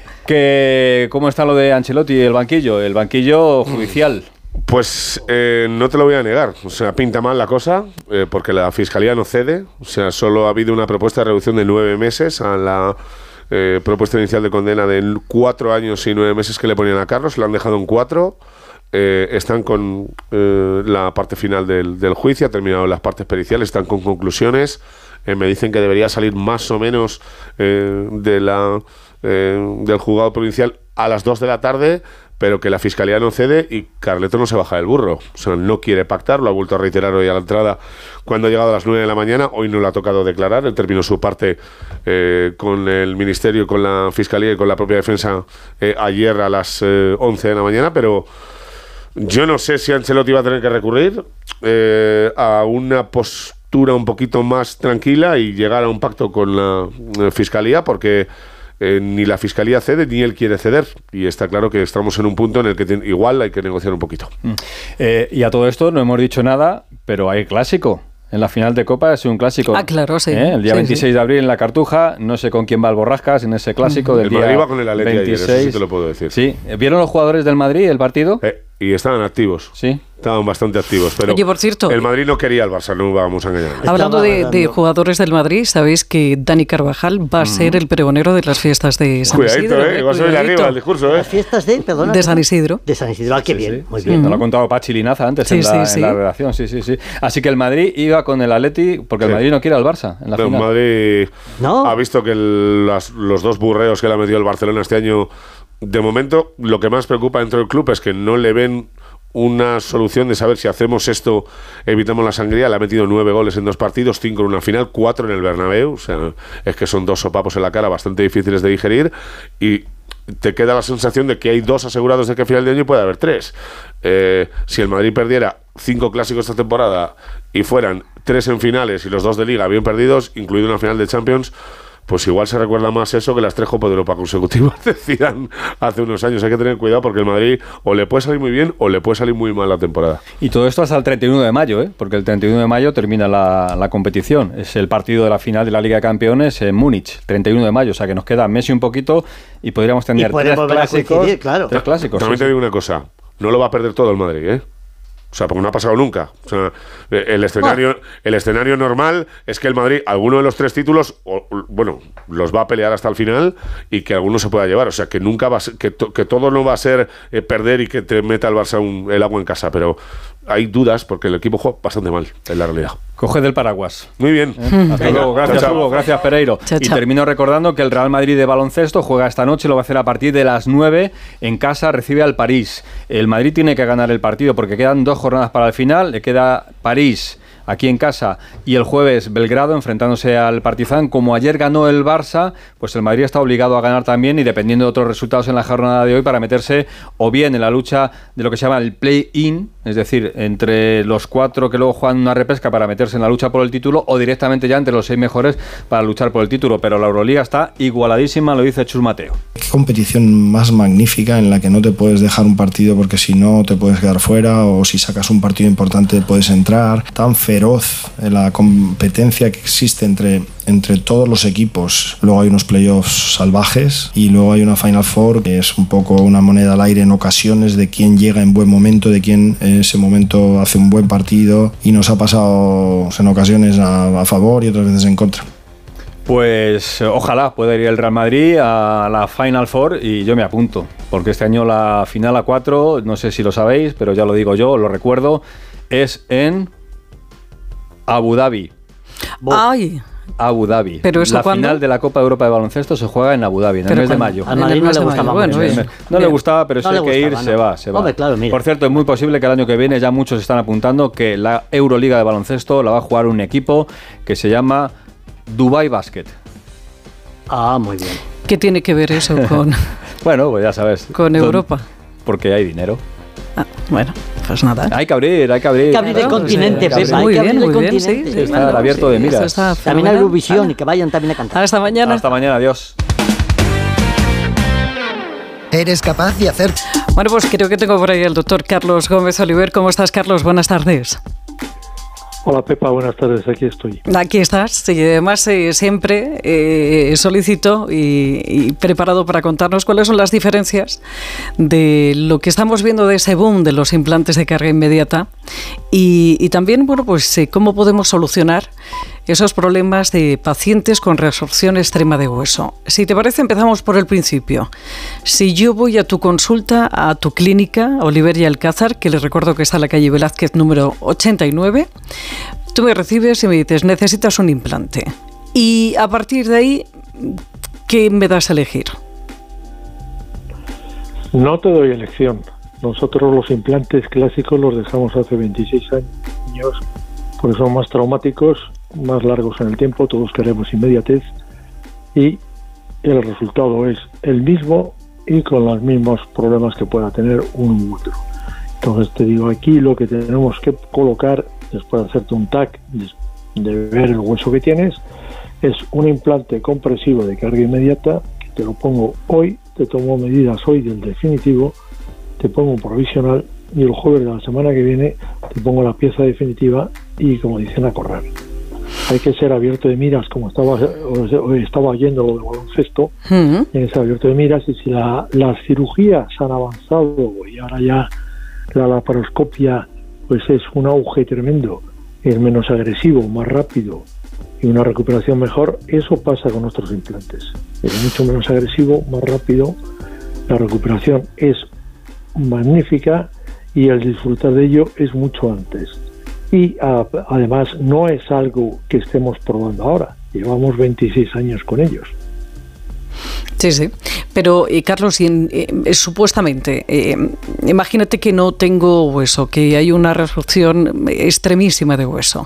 Que, ¿cómo está lo de Ancelotti y el banquillo? El banquillo judicial. Pues eh, no te lo voy a negar. O sea, pinta mal la cosa, eh, porque la Fiscalía no cede. O sea, solo ha habido una propuesta de reducción de nueve meses a la eh, propuesta inicial de condena de cuatro años y nueve meses que le ponían a Carlos. Lo han dejado en cuatro. Eh, están con eh, la parte final del, del juicio, ha terminado las partes periciales, están con conclusiones. Eh, me dicen que debería salir más o menos eh, de la, eh, del juzgado provincial a las dos de la tarde, pero que la Fiscalía no cede y Carleto no se baja del burro. O sea, no quiere pactar, lo ha vuelto a reiterar hoy a la entrada cuando ha llegado a las nueve de la mañana. Hoy no le ha tocado declarar, él terminó su parte eh, con el Ministerio, con la Fiscalía y con la propia defensa eh, ayer a las eh, once de la mañana, pero yo no sé si Ancelotti va a tener que recurrir eh, a una postura un poquito más tranquila y llegar a un pacto con la eh, Fiscalía, porque eh, ni la Fiscalía cede ni él quiere ceder. Y está claro que estamos en un punto en el que ten, igual hay que negociar un poquito. Mm. Eh, y a todo esto no hemos dicho nada, pero hay clásico. En la final de Copa es un clásico. Ah, claro, sí. ¿Eh? El día sí, veintiséis sí. de abril en la Cartuja, no sé con quién va el Borrascas en ese clásico uh-huh. del el día Madrid va con el Atleti veintiséis. Ayer, eso sí te lo puedo decir. Sí. ¿Vieron los jugadores del Madrid el partido? Eh, y estaban activos. Sí. Estaban bastante activos, pero Oye, por cierto, el Madrid no quería al Barça, no vamos a engañar. Hablando de, de jugadores del Madrid, sabéis que Dani Carvajal va a ser el pregonero de las fiestas de San Cuidadito, Isidro. Eh, que va a subir arriba el discurso, ¿eh? Las fiestas de, perdona. De San Isidro. De San Isidro, ah, qué sí, bien, sí, muy sí. bien. Nos lo ha contado Pachi Linaza antes sí, en, la, sí, en la sí. redacción, sí, sí, sí. Así que el Madrid iba con el Atleti, porque sí. el Madrid no quiere al Barça en la Pero final. El Madrid ¿No? ha visto que el, las, los dos burreos que le ha metido el Barcelona este año, de momento, lo que más preocupa dentro del club es que no le ven una solución de saber si hacemos esto, evitamos la sangría. Le ha metido nueve goles en dos partidos, cinco en una final, cuatro en el Bernabéu. O sea, es que son dos sopapos en la cara bastante difíciles de digerir y te queda la sensación de que hay dos asegurados de que a final de año puede haber tres. Eh, si el Madrid perdiera cinco clásicos esta temporada y fueran tres en finales y los dos de Liga bien perdidos, incluido una final de Champions, pues igual se recuerda más eso que las tres Copas de Europa consecutivas, decían hace unos años. Hay que tener cuidado porque el Madrid o le puede salir muy bien o le puede salir muy mal la temporada. Y todo esto hasta el treinta y uno de mayo, ¿eh? Porque el treinta y uno de mayo termina la, la competición. Es el partido de la final de la Liga de Campeones en Múnich, treinta y uno de mayo. O sea que nos queda mes y un poquito y podríamos tener tres clásicos, claro. tres clásicos. También sí, te digo una cosa, no lo va a perder todo el Madrid, ¿eh? O sea, porque no ha pasado nunca. O sea, el escenario, oh. el escenario normal es que el Madrid, alguno de los tres títulos, o, bueno, los va a pelear hasta el final y que alguno se pueda llevar. O sea, que nunca va a ser, que, to, que todo no va a ser eh, perder y que te meta el Barça un, el agua en casa. Pero hay dudas porque el equipo juega bastante mal, en la realidad. Coge del paraguas. Muy bien. ¿Eh? Hasta Venga, luego. Gracias, chao, Hugo. Gracias, Pereiro. Chao, y chao. termino recordando que el Real Madrid de baloncesto juega esta noche, lo va a hacer a partir de las nueve. En casa recibe al París. El Madrid tiene que ganar el partido porque quedan dos jornadas para el final. Le queda París aquí en casa, y el jueves Belgrado enfrentándose al Partizan. Como ayer ganó el Barça, pues el Madrid está obligado a ganar también, y dependiendo de otros resultados en la jornada de hoy, para meterse o bien en la lucha de lo que se llama el play-in, es decir, entre los cuatro que luego juegan una repesca para meterse en la lucha por el título, o directamente ya entre los seis mejores para luchar por el título. Pero la Euroliga está igualadísima, lo dice Chus Mateo. Qué competición más magnífica, en la que no te puedes dejar un partido porque si no te puedes quedar fuera, o si sacas un partido importante puedes entrar. Tan feroz la competencia que existe entre, entre todos los equipos. Luego hay unos playoffs salvajes y luego hay una Final Four que es un poco una moneda al aire en ocasiones de quién llega en buen momento, de quién en ese momento hace un buen partido, y nos ha pasado en ocasiones a, a favor y otras veces en contra. Pues ojalá pueda ir el Real Madrid a la Final Four, y yo me apunto, porque este año la final a cuatro, no sé si lo sabéis, pero ya lo digo yo, lo recuerdo, es en Abu Dhabi. ¡Ay! Abu Dhabi. ¿Pero eso la cuándo? final de la Copa de Europa de baloncesto se juega en Abu Dhabi, en el mes de mayo. Al Madrid no le gustaba bueno, mucho. bien. No le gustaba, pero No si le hay que ir, gustaba, se no. va, se va. Hombre, claro, mira. Por cierto, es muy posible que el año que viene ya muchos están apuntando que la Euroliga de baloncesto la va a jugar un equipo que se llama Dubai Basket. Ah, muy bien. ¿Qué tiene que ver eso con, Bueno, pues ya sabes. con Europa? Porque hay dinero. Ah, bueno, pues nada. Hay que abrir, hay que abrir. Hay que abrir el continente, Hay que Pepa. Muy Hay que bien, abrir el muy bien, continente. sí, sí, Está bueno, abierto sí, de miras. eso está También a fenomenal. Eurovisión y que vayan también a cantar. Hasta mañana. Hasta mañana, adiós. Eres capaz de hacer... Bueno, pues creo que tengo por ahí al doctor Carlos Gómez Oliver. ¿Cómo estás, Carlos? Buenas tardes. Hola Pepa, buenas tardes, aquí estoy. Aquí estás, y además eh, siempre eh, solicito y, y preparado para contarnos cuáles son las diferencias de lo que estamos viendo de ese boom de los implantes de carga inmediata, y, y también, bueno, pues eh, cómo podemos solucionar esos problemas de pacientes con reabsorción extrema de hueso. Si te parece, empezamos por el principio. Si yo voy a tu consulta, a tu clínica, Oliver y Alcázar, que les recuerdo que está en la calle Velázquez número ochenta y nueve, tú me recibes y me dices, necesitas un implante. Y a partir de ahí, ¿qué me das a elegir? No te doy elección. Nosotros los implantes clásicos los dejamos hace veintiséis años porque son más traumáticos, más largos en el tiempo, todos queremos inmediatez, y el resultado es el mismo y con los mismos problemas que pueda tener uno u otro. Entonces te digo, aquí lo que tenemos que colocar después de hacerte un T A C, de ver el hueso que tienes, es un implante compresivo de carga inmediata, que te lo pongo hoy, te tomo medidas hoy del definitivo, te pongo un provisional, y el jueves de la semana que viene te pongo la pieza definitiva y, como dicen, a correr. Hay que ser abierto de miras, como estaba hoy estaba oyendo lo de baloncesto, uh-huh. Hay que ser abierto de miras, y si la, las cirugías han avanzado y ahora ya la laparoscopia pues es un auge tremendo, es menos agresivo, más rápido y una recuperación mejor, eso pasa con nuestros implantes. Es mucho menos agresivo, más rápido, la recuperación es magnífica y el disfrutar de ello es mucho antes. Y a, además no es algo que estemos probando ahora, llevamos veintiséis años con ellos. Sí, sí. Pero, eh, Carlos, y en, eh, supuestamente, eh, imagínate que no tengo hueso, que hay una reabsorción extremísima de hueso.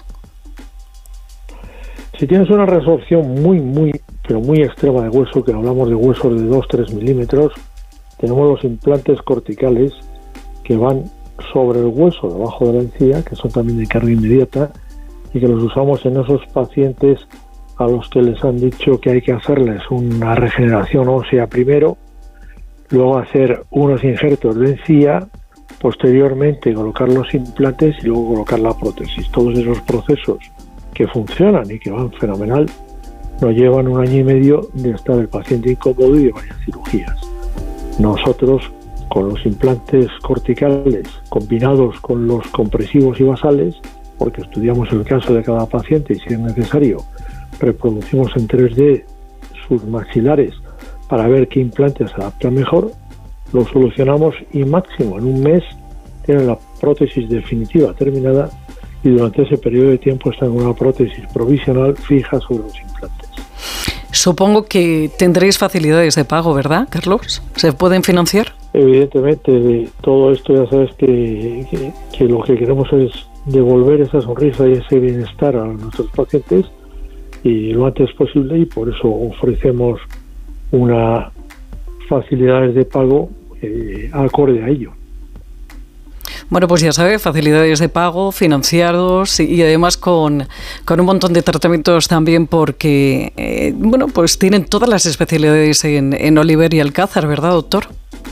Si tienes una reabsorción muy, muy, pero muy extrema de hueso, que hablamos de huesos de dos a tres milímetros, tenemos los implantes corticales que van sobre el hueso debajo de la encía, que son también de carga inmediata, y que los usamos en esos pacientes a los que les han dicho que hay que hacerles una regeneración ósea primero, luego hacer unos injertos de encía, posteriormente colocar los implantes y luego colocar la prótesis. Todos esos procesos que funcionan y que van fenomenal nos llevan un año y medio de estar el paciente incómodo y de varias cirugías. Nosotros, con los implantes corticales combinados con los compresivos y basales, porque estudiamos el caso de cada paciente y, si es necesario, reproducimos en tres D sus maxilares para ver qué implantes se adaptan mejor, lo solucionamos y máximo en un mes tienen la prótesis definitiva terminada, y durante ese periodo de tiempo están con una prótesis provisional fija sobre los implantes. Supongo que tendréis facilidades de pago, ¿verdad, Carlos? ¿Se pueden financiar? Evidentemente, todo esto ya sabes que, que, que lo que queremos es devolver esa sonrisa y ese bienestar a nuestros pacientes y lo antes posible, y por eso ofrecemos unas facilidades de pago eh, acorde a ello. Bueno, pues ya sabe, facilidades de pago, financiados y, y además con, con un montón de tratamientos también porque, eh, bueno, pues tienen todas las especialidades en, en Oliver y Alcázar, ¿verdad, doctor?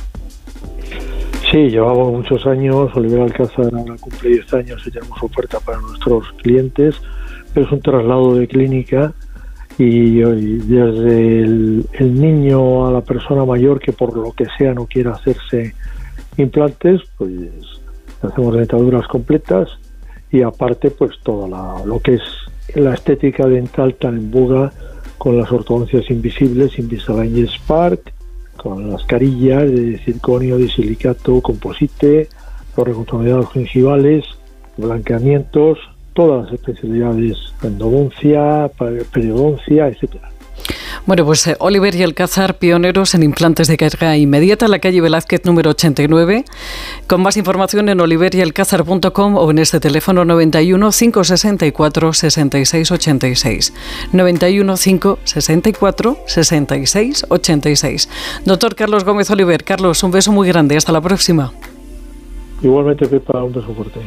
Sí, llevamos muchos años, Oliver Alcázar ahora cumple diez años y tenemos oferta para nuestros clientes, pero es un traslado de clínica y, y desde el, el niño a la persona mayor que por lo que sea no quiera hacerse implantes, pues hacemos dentaduras completas y aparte pues todo la, lo que es la estética dental tan en boga con las ortodoncias invisibles, Invisalign y Spark, con las carillas de circonio, de silicato, composite, los reconstruccionados gingivales, blanqueamientos, todas las especialidades, endodoncia, periodoncia, etcétera. Bueno, pues eh, Oliver y Alcázar, pioneros en implantes de carga inmediata, en la calle Velázquez número ochenta y nueve. Con más información en oliver y alcázar punto com o en este teléfono noventa y uno, cinco sesenta y cuatro, sesenta y seis ochenta y seis. noventa y uno, cinco sesenta y cuatro, sesenta y seis ochenta y seis. Doctor Carlos Gómez Oliver. Carlos, un beso muy grande. Hasta la próxima. Igualmente, Pepa, un beso fuerte.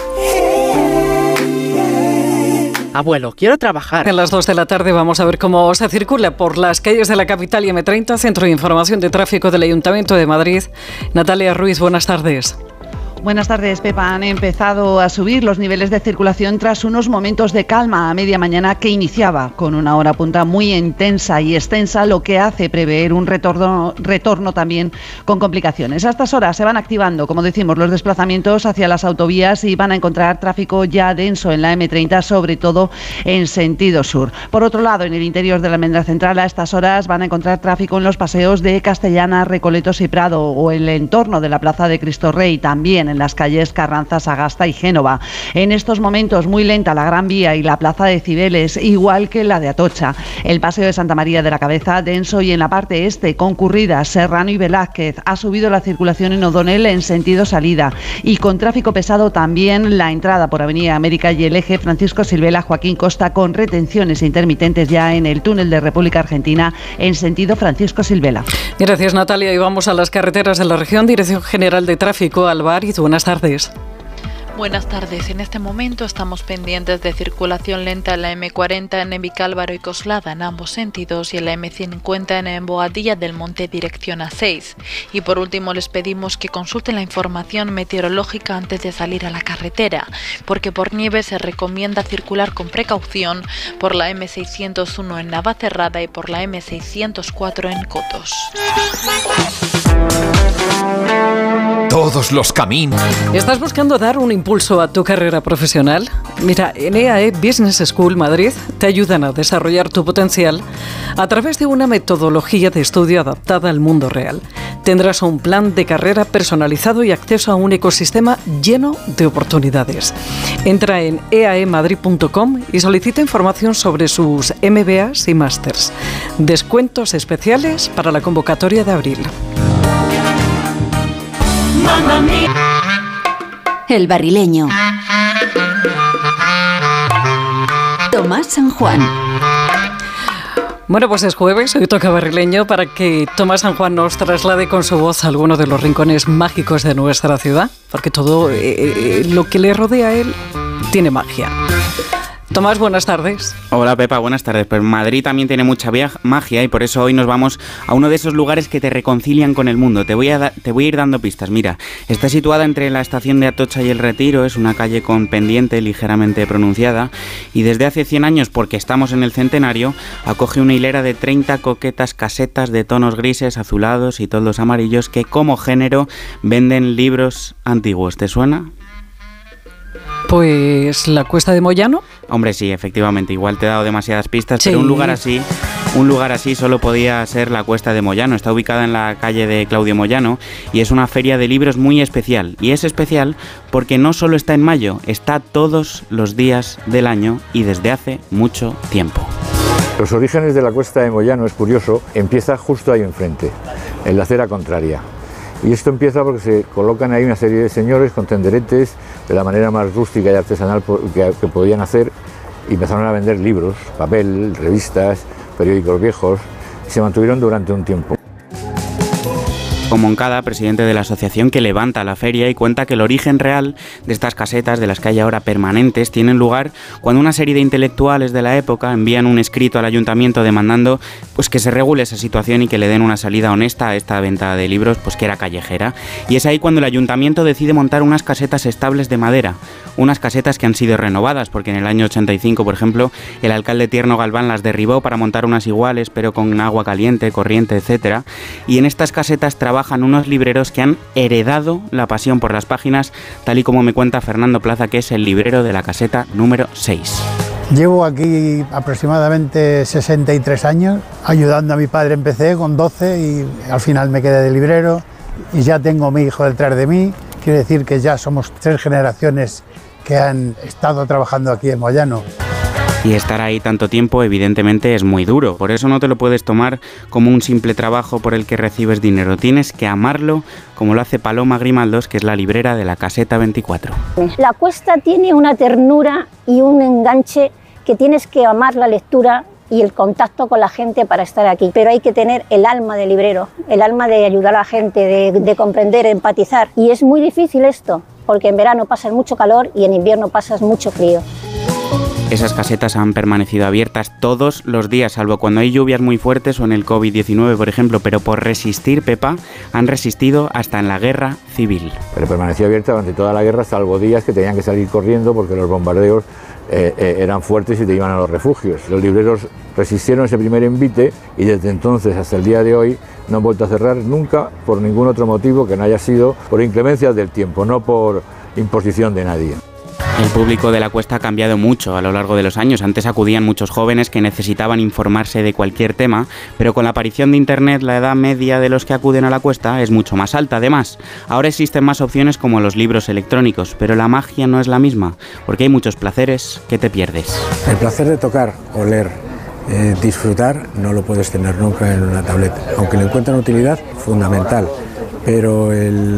Abuelo, quiero trabajar. A las dos de la tarde vamos a ver cómo se circula por las calles de la capital y eme treinta, Centro de Información de Tráfico del Ayuntamiento de Madrid. Natalia Ruiz, buenas tardes. Buenas tardes, Pepa. Han empezado a subir los niveles de circulación tras unos momentos de calma a media mañana que iniciaba con una hora punta muy intensa y extensa, lo que hace prever un retorno, retorno también con complicaciones. A estas horas se van activando, como decimos, los desplazamientos hacia las autovías y van a encontrar tráfico ya denso en la eme treinta, sobre todo en sentido sur. Por otro lado, en el interior de la Almendra Central, a estas horas van a encontrar tráfico en los paseos de Castellana, Recoletos y Prado o el entorno de la Plaza de Cristo Rey, también en las calles Carranza, Sagasta y Génova. En estos momentos muy lenta la Gran Vía y la Plaza de Cibeles, igual que la de Atocha. El Paseo de Santa María de la Cabeza, denso, y en la parte este, concurrida, Serrano y Velázquez. Ha subido la circulación en O'Donnell en sentido salida y con tráfico pesado también la entrada por Avenida América y el eje Francisco Silvela, Joaquín Costa, con retenciones intermitentes ya en el túnel de República Argentina en sentido Francisco Silvela. Gracias, Natalia. Y vamos a las carreteras de la región. Dirección General de Tráfico, Álvarez. Buenas tardes. Buenas tardes. En este momento estamos pendientes de circulación lenta en la eme cuarenta en Vicálvaro y Coslada en ambos sentidos y en la eme cincuenta en Boadilla del Monte dirección A seis. Y por último les pedimos que consulten la información meteorológica antes de salir a la carretera, porque por nieve se recomienda circular con precaución por la eme seiscientos uno en Navacerrada y por la eme seiscientos cuatro en Cotos. Todos los caminos. ¿Estás buscando dar un impulso a tu carrera profesional? Mira, en E A E Business School Madrid te ayudan a desarrollar tu potencial a través de una metodología de estudio adaptada al mundo real. Tendrás un plan de carrera personalizado y acceso a un ecosistema lleno de oportunidades. Entra en e a e madrid punto com y solicita información sobre sus eme be as y másters. Descuentos especiales para la convocatoria de abril. El Barrileño. Tomás San Juan. Bueno, pues es jueves, hoy toca Barrileño para que Tomás San Juan nos traslade con su voz a alguno de los rincones mágicos de nuestra ciudad, porque todo eh, eh, lo que le rodea a él tiene magia. Tomás, buenas tardes. Hola Pepa, buenas tardes. Pues Madrid también tiene mucha magia y por eso hoy nos vamos a uno de esos lugares que te reconcilian con el mundo. Te voy a, da- te voy a ir dando pistas. Mira, está situada entre la estación de Atocha y el Retiro, es una calle con pendiente ligeramente pronunciada y desde hace cien años, porque estamos en el centenario, acoge una hilera de treinta coquetas casetas de tonos grises, azulados y toldos amarillos que como género venden libros antiguos. ¿Te suena? Pues la Cuesta de Moyano. Hombre, sí, efectivamente, igual te he dado demasiadas pistas, Sí. pero un lugar así, un lugar así solo podía ser la Cuesta de Moyano. Está ubicada en la calle de Claudio Moyano y es una feria de libros muy especial. Y es especial porque no solo está en mayo, está todos los días del año y desde hace mucho tiempo. Los orígenes de la Cuesta de Moyano, es curioso, empieza justo ahí enfrente, en la acera contraria. Y esto empieza porque se colocan ahí una serie de señores con tenderetes de la manera más rústica y artesanal que, que podían hacer, y empezaron a vender libros, papel, revistas, periódicos viejos, y se mantuvieron durante un tiempo. Moncada, presidente de la asociación que levanta la feria, y cuenta que el origen real de estas casetas, de las que hay ahora permanentes, tienen lugar cuando una serie de intelectuales de la época envían un escrito al ayuntamiento demandando pues que se regule esa situación y que le den una salida honesta a esta venta de libros, pues que era callejera. Y es ahí cuando el ayuntamiento decide montar unas casetas estables de madera, unas casetas que han sido renovadas, porque en el año ochenta y cinco, por ejemplo, el alcalde Tierno Galván las derribó para montar unas iguales, pero con agua caliente, corriente, etcétera. Y en estas casetas trabajan unos libreros que han heredado la pasión por las páginas, tal y como me cuenta Fernando Plaza, que es el librero de la caseta número seis. Llevo aquí aproximadamente sesenta y tres años, ayudando a mi padre. Empecé con doce y al final me quedé de librero y ya tengo a mi hijo detrás de mí. Quiere decir que ya somos tres generaciones que han estado trabajando aquí en Moyano. Y estar ahí tanto tiempo evidentemente es muy duro, por eso no te lo puedes tomar como un simple trabajo por el que recibes dinero, tienes que amarlo como lo hace Paloma Grimaldos, que es la librera de la caseta veinticuatro. La cuesta tiene una ternura y un enganche que tienes que amar la lectura y el contacto con la gente para estar aquí, pero hay que tener el alma de librero, el alma de ayudar a la gente, de, de comprender, empatizar, y es muy difícil esto, porque en verano pasas mucho calor y en invierno pasas mucho frío. Esas casetas han permanecido abiertas todos los días, salvo cuando hay lluvias muy fuertes o en el COVID diecinueve, por ejemplo, pero por resistir, Pepa, han resistido hasta en la guerra civil. Pero permaneció abierta durante toda la guerra, salvo días que tenían que salir corriendo porque los bombardeos eh, eh, eran fuertes y te iban a los refugios. Los libreros resistieron ese primer envite y desde entonces hasta el día de hoy no han vuelto a cerrar nunca por ningún otro motivo que no haya sido por inclemencias del tiempo, no por imposición de nadie. El público de la Cuesta ha cambiado mucho a lo largo de los años. Antes acudían muchos jóvenes que necesitaban informarse de cualquier tema, pero con la aparición de Internet la edad media de los que acuden a la Cuesta es mucho más alta. Además, ahora existen más opciones como los libros electrónicos, pero la magia no es la misma, porque hay muchos placeres que te pierdes. El placer de tocar, oler, eh, disfrutar, no lo puedes tener nunca en una tableta, aunque le encuentran utilidad fundamental. Pero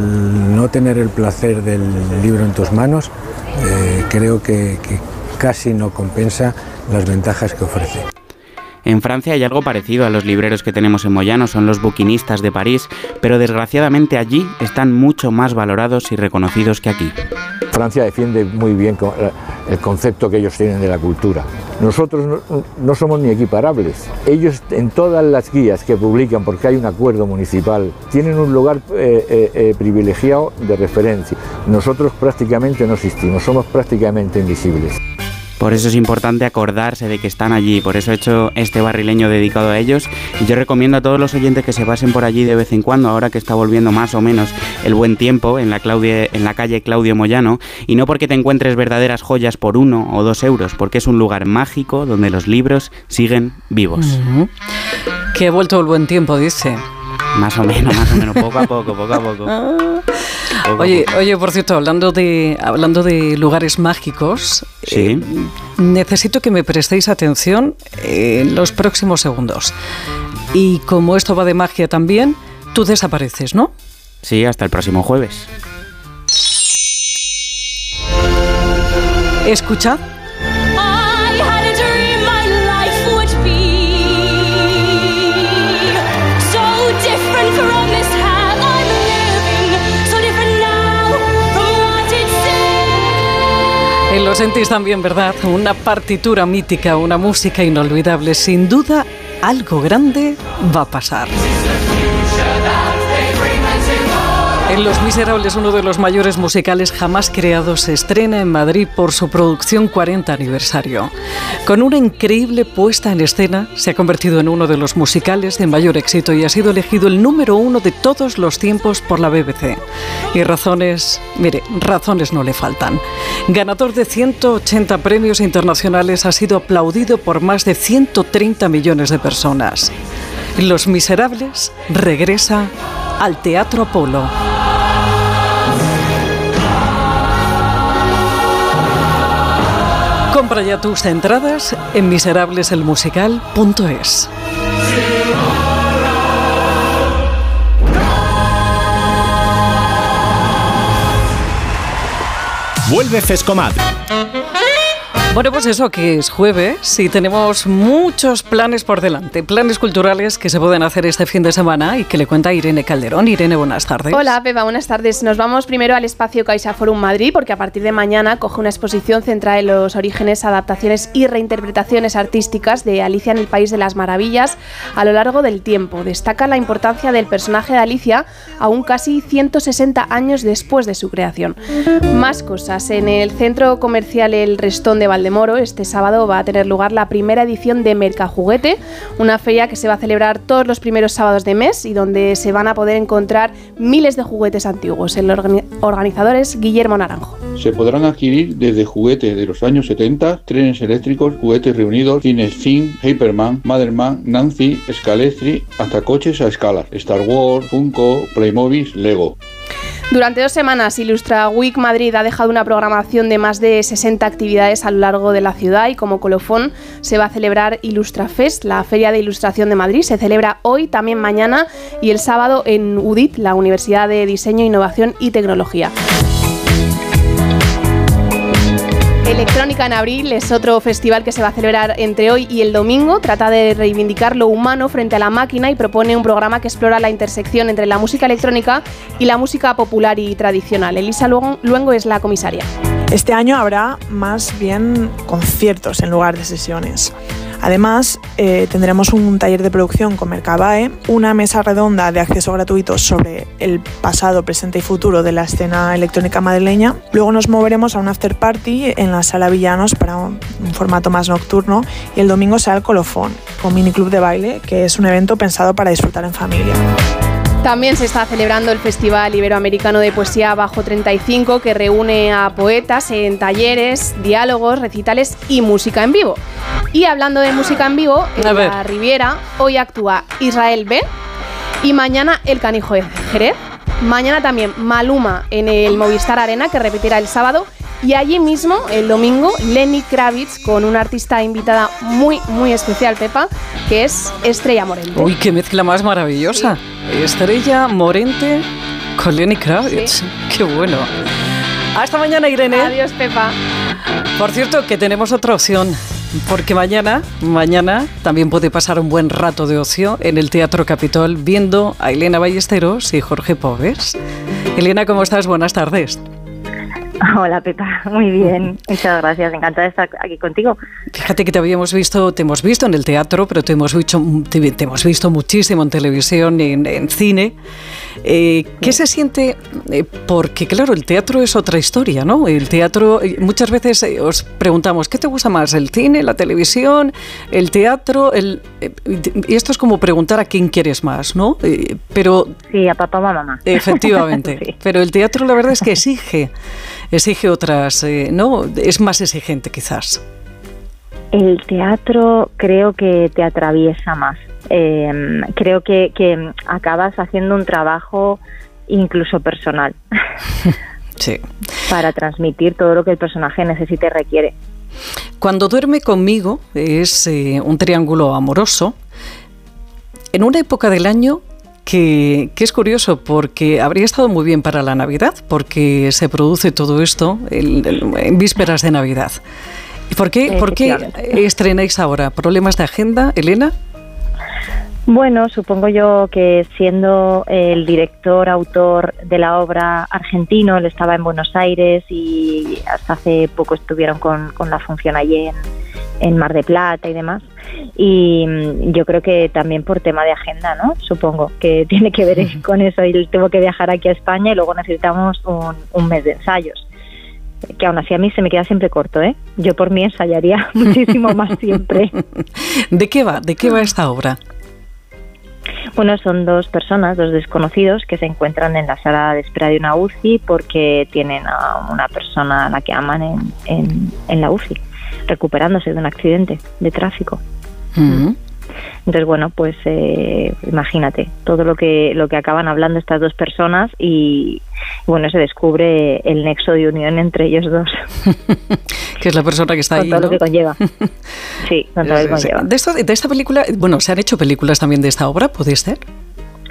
el no tener el placer del libro en tus manos, eh, creo que, que casi no compensa las ventajas que ofrece. En Francia hay algo parecido a los libreros que tenemos en Moyano, son los buquinistas de París, pero desgraciadamente allí están mucho más valorados y reconocidos que aquí. Francia defiende muy bien el concepto que ellos tienen de la cultura. Nosotros no, no somos ni equiparables. Ellos en todas las guías que publican, porque hay un acuerdo municipal, tienen un lugar eh, eh, eh, privilegiado de referencia. Nosotros prácticamente no existimos, somos prácticamente invisibles. Por eso es importante acordarse de que están allí, por eso he hecho este barrileño dedicado a ellos, y yo recomiendo a todos los oyentes que se pasen por allí de vez en cuando, ahora que está volviendo más o menos el buen tiempo en la, Claudia, en la calle Claudio Moyano, y no porque te encuentres verdaderas joyas por uno o dos euros, porque es un lugar mágico donde los libros siguen vivos. Uh-huh. Que ha vuelto el buen tiempo, dice. Más o menos, más o menos, poco a poco, poco a poco. Poco oye, a poco. oye, por cierto, hablando de hablando de lugares mágicos, ¿sí? eh, necesito que me prestéis atención en los próximos segundos. Y como esto va de magia también, tú desapareces, ¿no? Sí, hasta el próximo jueves. Escuchad. Y lo sentís también, ¿verdad? Una partitura mítica, una música inolvidable. Sin duda, algo grande va a pasar. En Los Miserables, uno de los mayores musicales jamás creados, se estrena en Madrid por su producción cuarenta aniversario. Con una increíble puesta en escena, se ha convertido en uno de los musicales de mayor éxito y ha sido elegido el número uno de todos los tiempos por la B B C. Y razones, mire, razones no le faltan. Ganador de ciento ochenta premios internacionales, ha sido aplaudido por más de ciento treinta millones de personas. Los Miserables regresa al Teatro Apolo. Compra ya tus entradas en miserables-el-musical punto es. Vuelve Fescomat. Bueno, pues eso, que es jueves y tenemos muchos planes por delante, planes culturales que se pueden hacer este fin de semana y que le cuenta Irene Calderón. Irene, buenas tardes. Hola, Pepa, buenas tardes. Nos vamos primero al espacio CaixaForum Madrid, porque a partir de mañana coge una exposición centrada en los orígenes, adaptaciones y reinterpretaciones artísticas de Alicia en el País de las Maravillas a lo largo del tiempo. Destaca la importancia del personaje de Alicia aún casi ciento sesenta años después de su creación. Más cosas. En el centro comercial El Restón de Valdemoro, este sábado va a tener lugar la primera edición de Mercajuguete, una feria que se va a celebrar todos los primeros sábados de mes y donde se van a poder encontrar miles de juguetes antiguos. El organi- organizador es Guillermo Naranjo. Se podrán adquirir desde juguetes de los años setenta, trenes eléctricos, juguetes reunidos, cines Finn, Hyperman, Motherman, Nancy, Scalestri, hasta coches a escala, Star Wars, Funko, Playmobil, Lego. Durante dos semanas, Ilustra Week Madrid ha dejado una programación de más de sesenta actividades a lo largo de la ciudad y como colofón se va a celebrar Ilustra Fest, la Feria de Ilustración de Madrid. Se celebra hoy, también mañana y el sábado en U D I T, la Universidad de Diseño, Innovación y Tecnología. Electrónica en Abril es otro festival que se va a celebrar entre hoy y el domingo. Trata de reivindicar lo humano frente a la máquina y propone un programa que explora la intersección entre la música electrónica y la música popular y tradicional. Elisa Luengo es la comisaria. Este año habrá más bien conciertos en lugar de sesiones. Además, eh, tendremos un taller de producción con Mercabae, una mesa redonda de acceso gratuito sobre el pasado, presente y futuro de la escena electrónica madrileña. Luego nos moveremos a un after party en la Sala Villanos para un, un formato más nocturno y el domingo será el colofón con mini club de baile, que es un evento pensado para disfrutar en familia. También se está celebrando el Festival Iberoamericano de Poesía Bajo treinta y cinco, que reúne a poetas en talleres, diálogos, recitales y música en vivo. Y hablando de música en vivo, en la Riviera hoy actúa Israel B y mañana El Canijo de Jerez. Mañana también Maluma en el Movistar Arena, que repetirá el sábado. Y allí mismo, el domingo, Lenny Kravitz con una artista invitada muy, muy especial, Pepa, que es Estrella Morente. Uy, qué mezcla más maravillosa. Sí. Estrella Morente con Lenny Kravitz. Sí. Qué bueno. Hasta mañana, Irene. Adiós, Pepa. Por cierto, que tenemos otra opción. Porque mañana, mañana también puede pasar un buen rato de ocio en el Teatro Capitol viendo a Elena Ballesteros y Jorge Pobes. Elena, ¿cómo estás? Buenas tardes. Hola, Pepa, muy bien, muchas gracias, encantada de estar aquí contigo. Fíjate que te habíamos visto, te hemos visto en el teatro, pero te hemos visto, te, te hemos visto muchísimo en televisión, en, en cine. Eh, ¿Qué se siente? Eh, porque claro, el teatro es otra historia, ¿no? El teatro, muchas veces eh, os preguntamos, ¿qué te gusta más? ¿El cine, la televisión, el teatro? El, eh, y esto es como preguntar a quién quieres más, ¿no? Eh, pero sí, a papá o a mamá. Efectivamente, sí. Pero el teatro la verdad es que exige... exige otras, eh, ¿no? Es más exigente quizás. El teatro creo que te atraviesa más. Eh, creo que, que acabas haciendo un trabajo incluso personal. Sí. Para transmitir todo lo que el personaje necesita y requiere. Cuando duerme conmigo es eh, un triángulo amoroso. En una época del año Que, que es curioso porque habría estado muy bien para la Navidad, porque se produce todo esto en, en vísperas de Navidad. ¿Y por qué, por qué estrenáis ahora? ¿Problemas de agenda, Elena? Bueno, supongo yo que siendo el director, autor de la obra argentino, él estaba en Buenos Aires y hasta hace poco estuvieron con, con la función allí en, en Mar de Plata y demás. Y yo creo que también por tema de agenda, ¿no? Supongo que tiene que ver con eso. Y tengo que viajar aquí a España y luego necesitamos un, un mes de ensayos. Que aún así a mí se me queda siempre corto, ¿eh? Yo por mí ensayaría muchísimo más siempre. ¿De qué va? ¿De qué va esta obra? Bueno, son dos personas, dos desconocidos que se encuentran en la sala de espera de una U C I porque tienen a una persona a la que aman en, en, en la U C I, recuperándose de un accidente de tráfico. Uh-huh. Entonces, bueno, pues eh, imagínate todo lo que lo que acaban hablando estas dos personas y, bueno, se descubre el nexo de unión entre ellos dos. Que es la persona que está con ahí, todo ¿no? lo que conlleva. Sí, con todo lo que conlleva. De, esto, de esta película, bueno, ¿se han hecho películas también de esta obra? ¿Puede ser?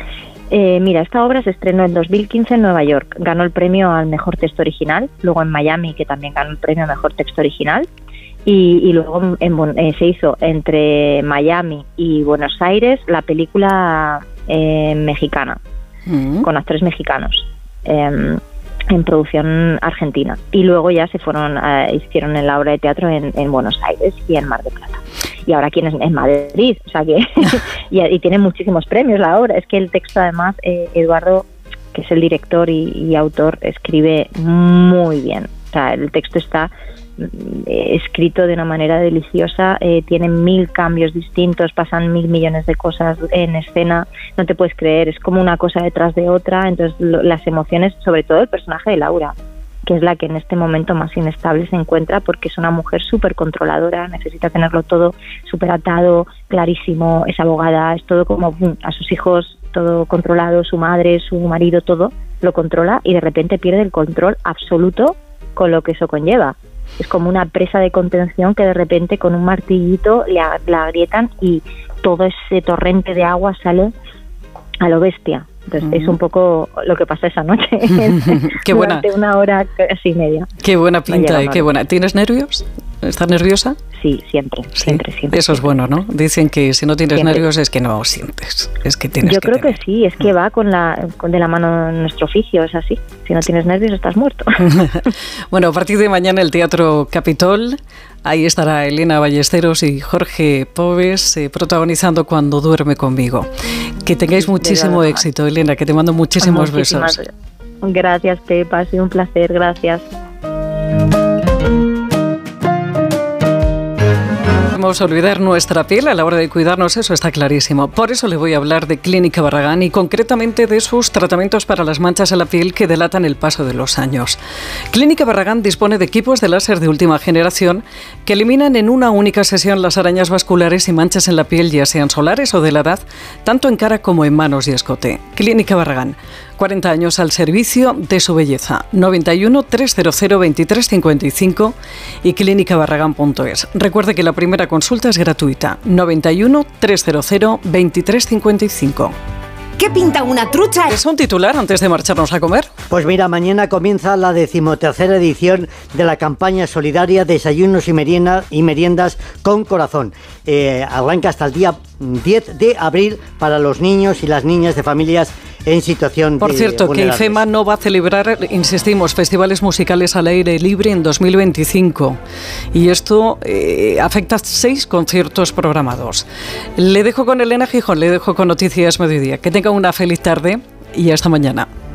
Eh, mira, esta obra se estrenó en dos mil quince en Nueva York, ganó el premio al mejor texto original, luego en Miami, que también ganó el premio al mejor texto original, y, y luego en, eh, se hizo entre Miami y Buenos Aires la película eh, mexicana, mm. con actores mexicanos, eh, en producción argentina, y luego ya se fueron, eh, hicieron en la obra de teatro en, en Buenos Aires y en Mar del Plata. Y ahora aquí en, en Madrid, o sea que y, y tiene muchísimos premios la obra. Es que el texto, además, eh, Eduardo, que es el director y, y autor, escribe muy bien. O sea, el texto está eh, escrito de una manera deliciosa, eh, tiene mil cambios distintos, pasan mil millones de cosas en escena, no te puedes creer, es como una cosa detrás de otra. Entonces lo, las emociones, sobre todo el personaje de Laura, que es la que en este momento más inestable se encuentra, porque es una mujer súper controladora, necesita tenerlo todo súper atado, clarísimo, es abogada, es todo como boom, a sus hijos todo controlado, su madre, su marido, todo lo controla, y de repente pierde el control absoluto con lo que eso conlleva. Es como una presa de contención que de repente con un martillito le, la agrietan y todo ese torrente de agua sale a lo bestia. Entonces, uh-huh. es un poco lo que pasa esa noche. Qué buena. Durante una hora casi media. Qué buena pinta y qué buena. ¿Tienes nervios? ¿Estás nerviosa? Sí, siempre, sí. siempre, siempre. Eso es bueno, ¿no? Dicen que si no tienes siempre. nervios es que no sientes, es que tienes Yo que creo tener. que sí, es que va con la con de la mano en nuestro oficio, es así. Si no tienes nervios estás muerto. Bueno, a partir de mañana el Teatro Capitol, ahí estará Elena Ballesteros y Jorge Pobes eh, protagonizando Cuando duerme conmigo. Que tengáis muchísimo éxito, Elena, que te mando muchísimos Muchísimas besos. Gracias, Pepa, ha sido un placer, gracias. Vamos a olvidar nuestra piel a la hora de cuidarnos, eso está clarísimo. Por eso le voy a hablar de Clínica Barragán y concretamente de sus tratamientos para las manchas en la piel que delatan el paso de los años. Clínica Barragán dispone de equipos de láser de última generación que eliminan en una única sesión las arañas vasculares y manchas en la piel, ya sean solares o de la edad, tanto en cara como en manos y escote. Clínica Barragán, cuarenta años al servicio de su belleza. noventa y uno, trescientos veintitrés, cincuenta y cinco y clínica barragán punto es. Recuerde que la primera consulta es gratuita. noventa y uno, trescientos veintitrés, cincuenta y cinco. ¿Qué pinta una trucha? ¿Es un titular antes de marcharnos a comer? Pues mira, mañana comienza la decimotercera edición de la campaña solidaria Desayunos y, merienda, y Meriendas con Corazón. Eh, arranca hasta el día diez de abril para los niños y las niñas de familias en situación Por de cierto, que IFEMA no va a celebrar, insistimos, festivales musicales al aire libre en dos mil veinticinco. Y esto eh, afecta a seis conciertos programados. Le dejo con Elena Gijón, le dejo con Noticias Mediodía. Que tenga una feliz tarde y hasta mañana.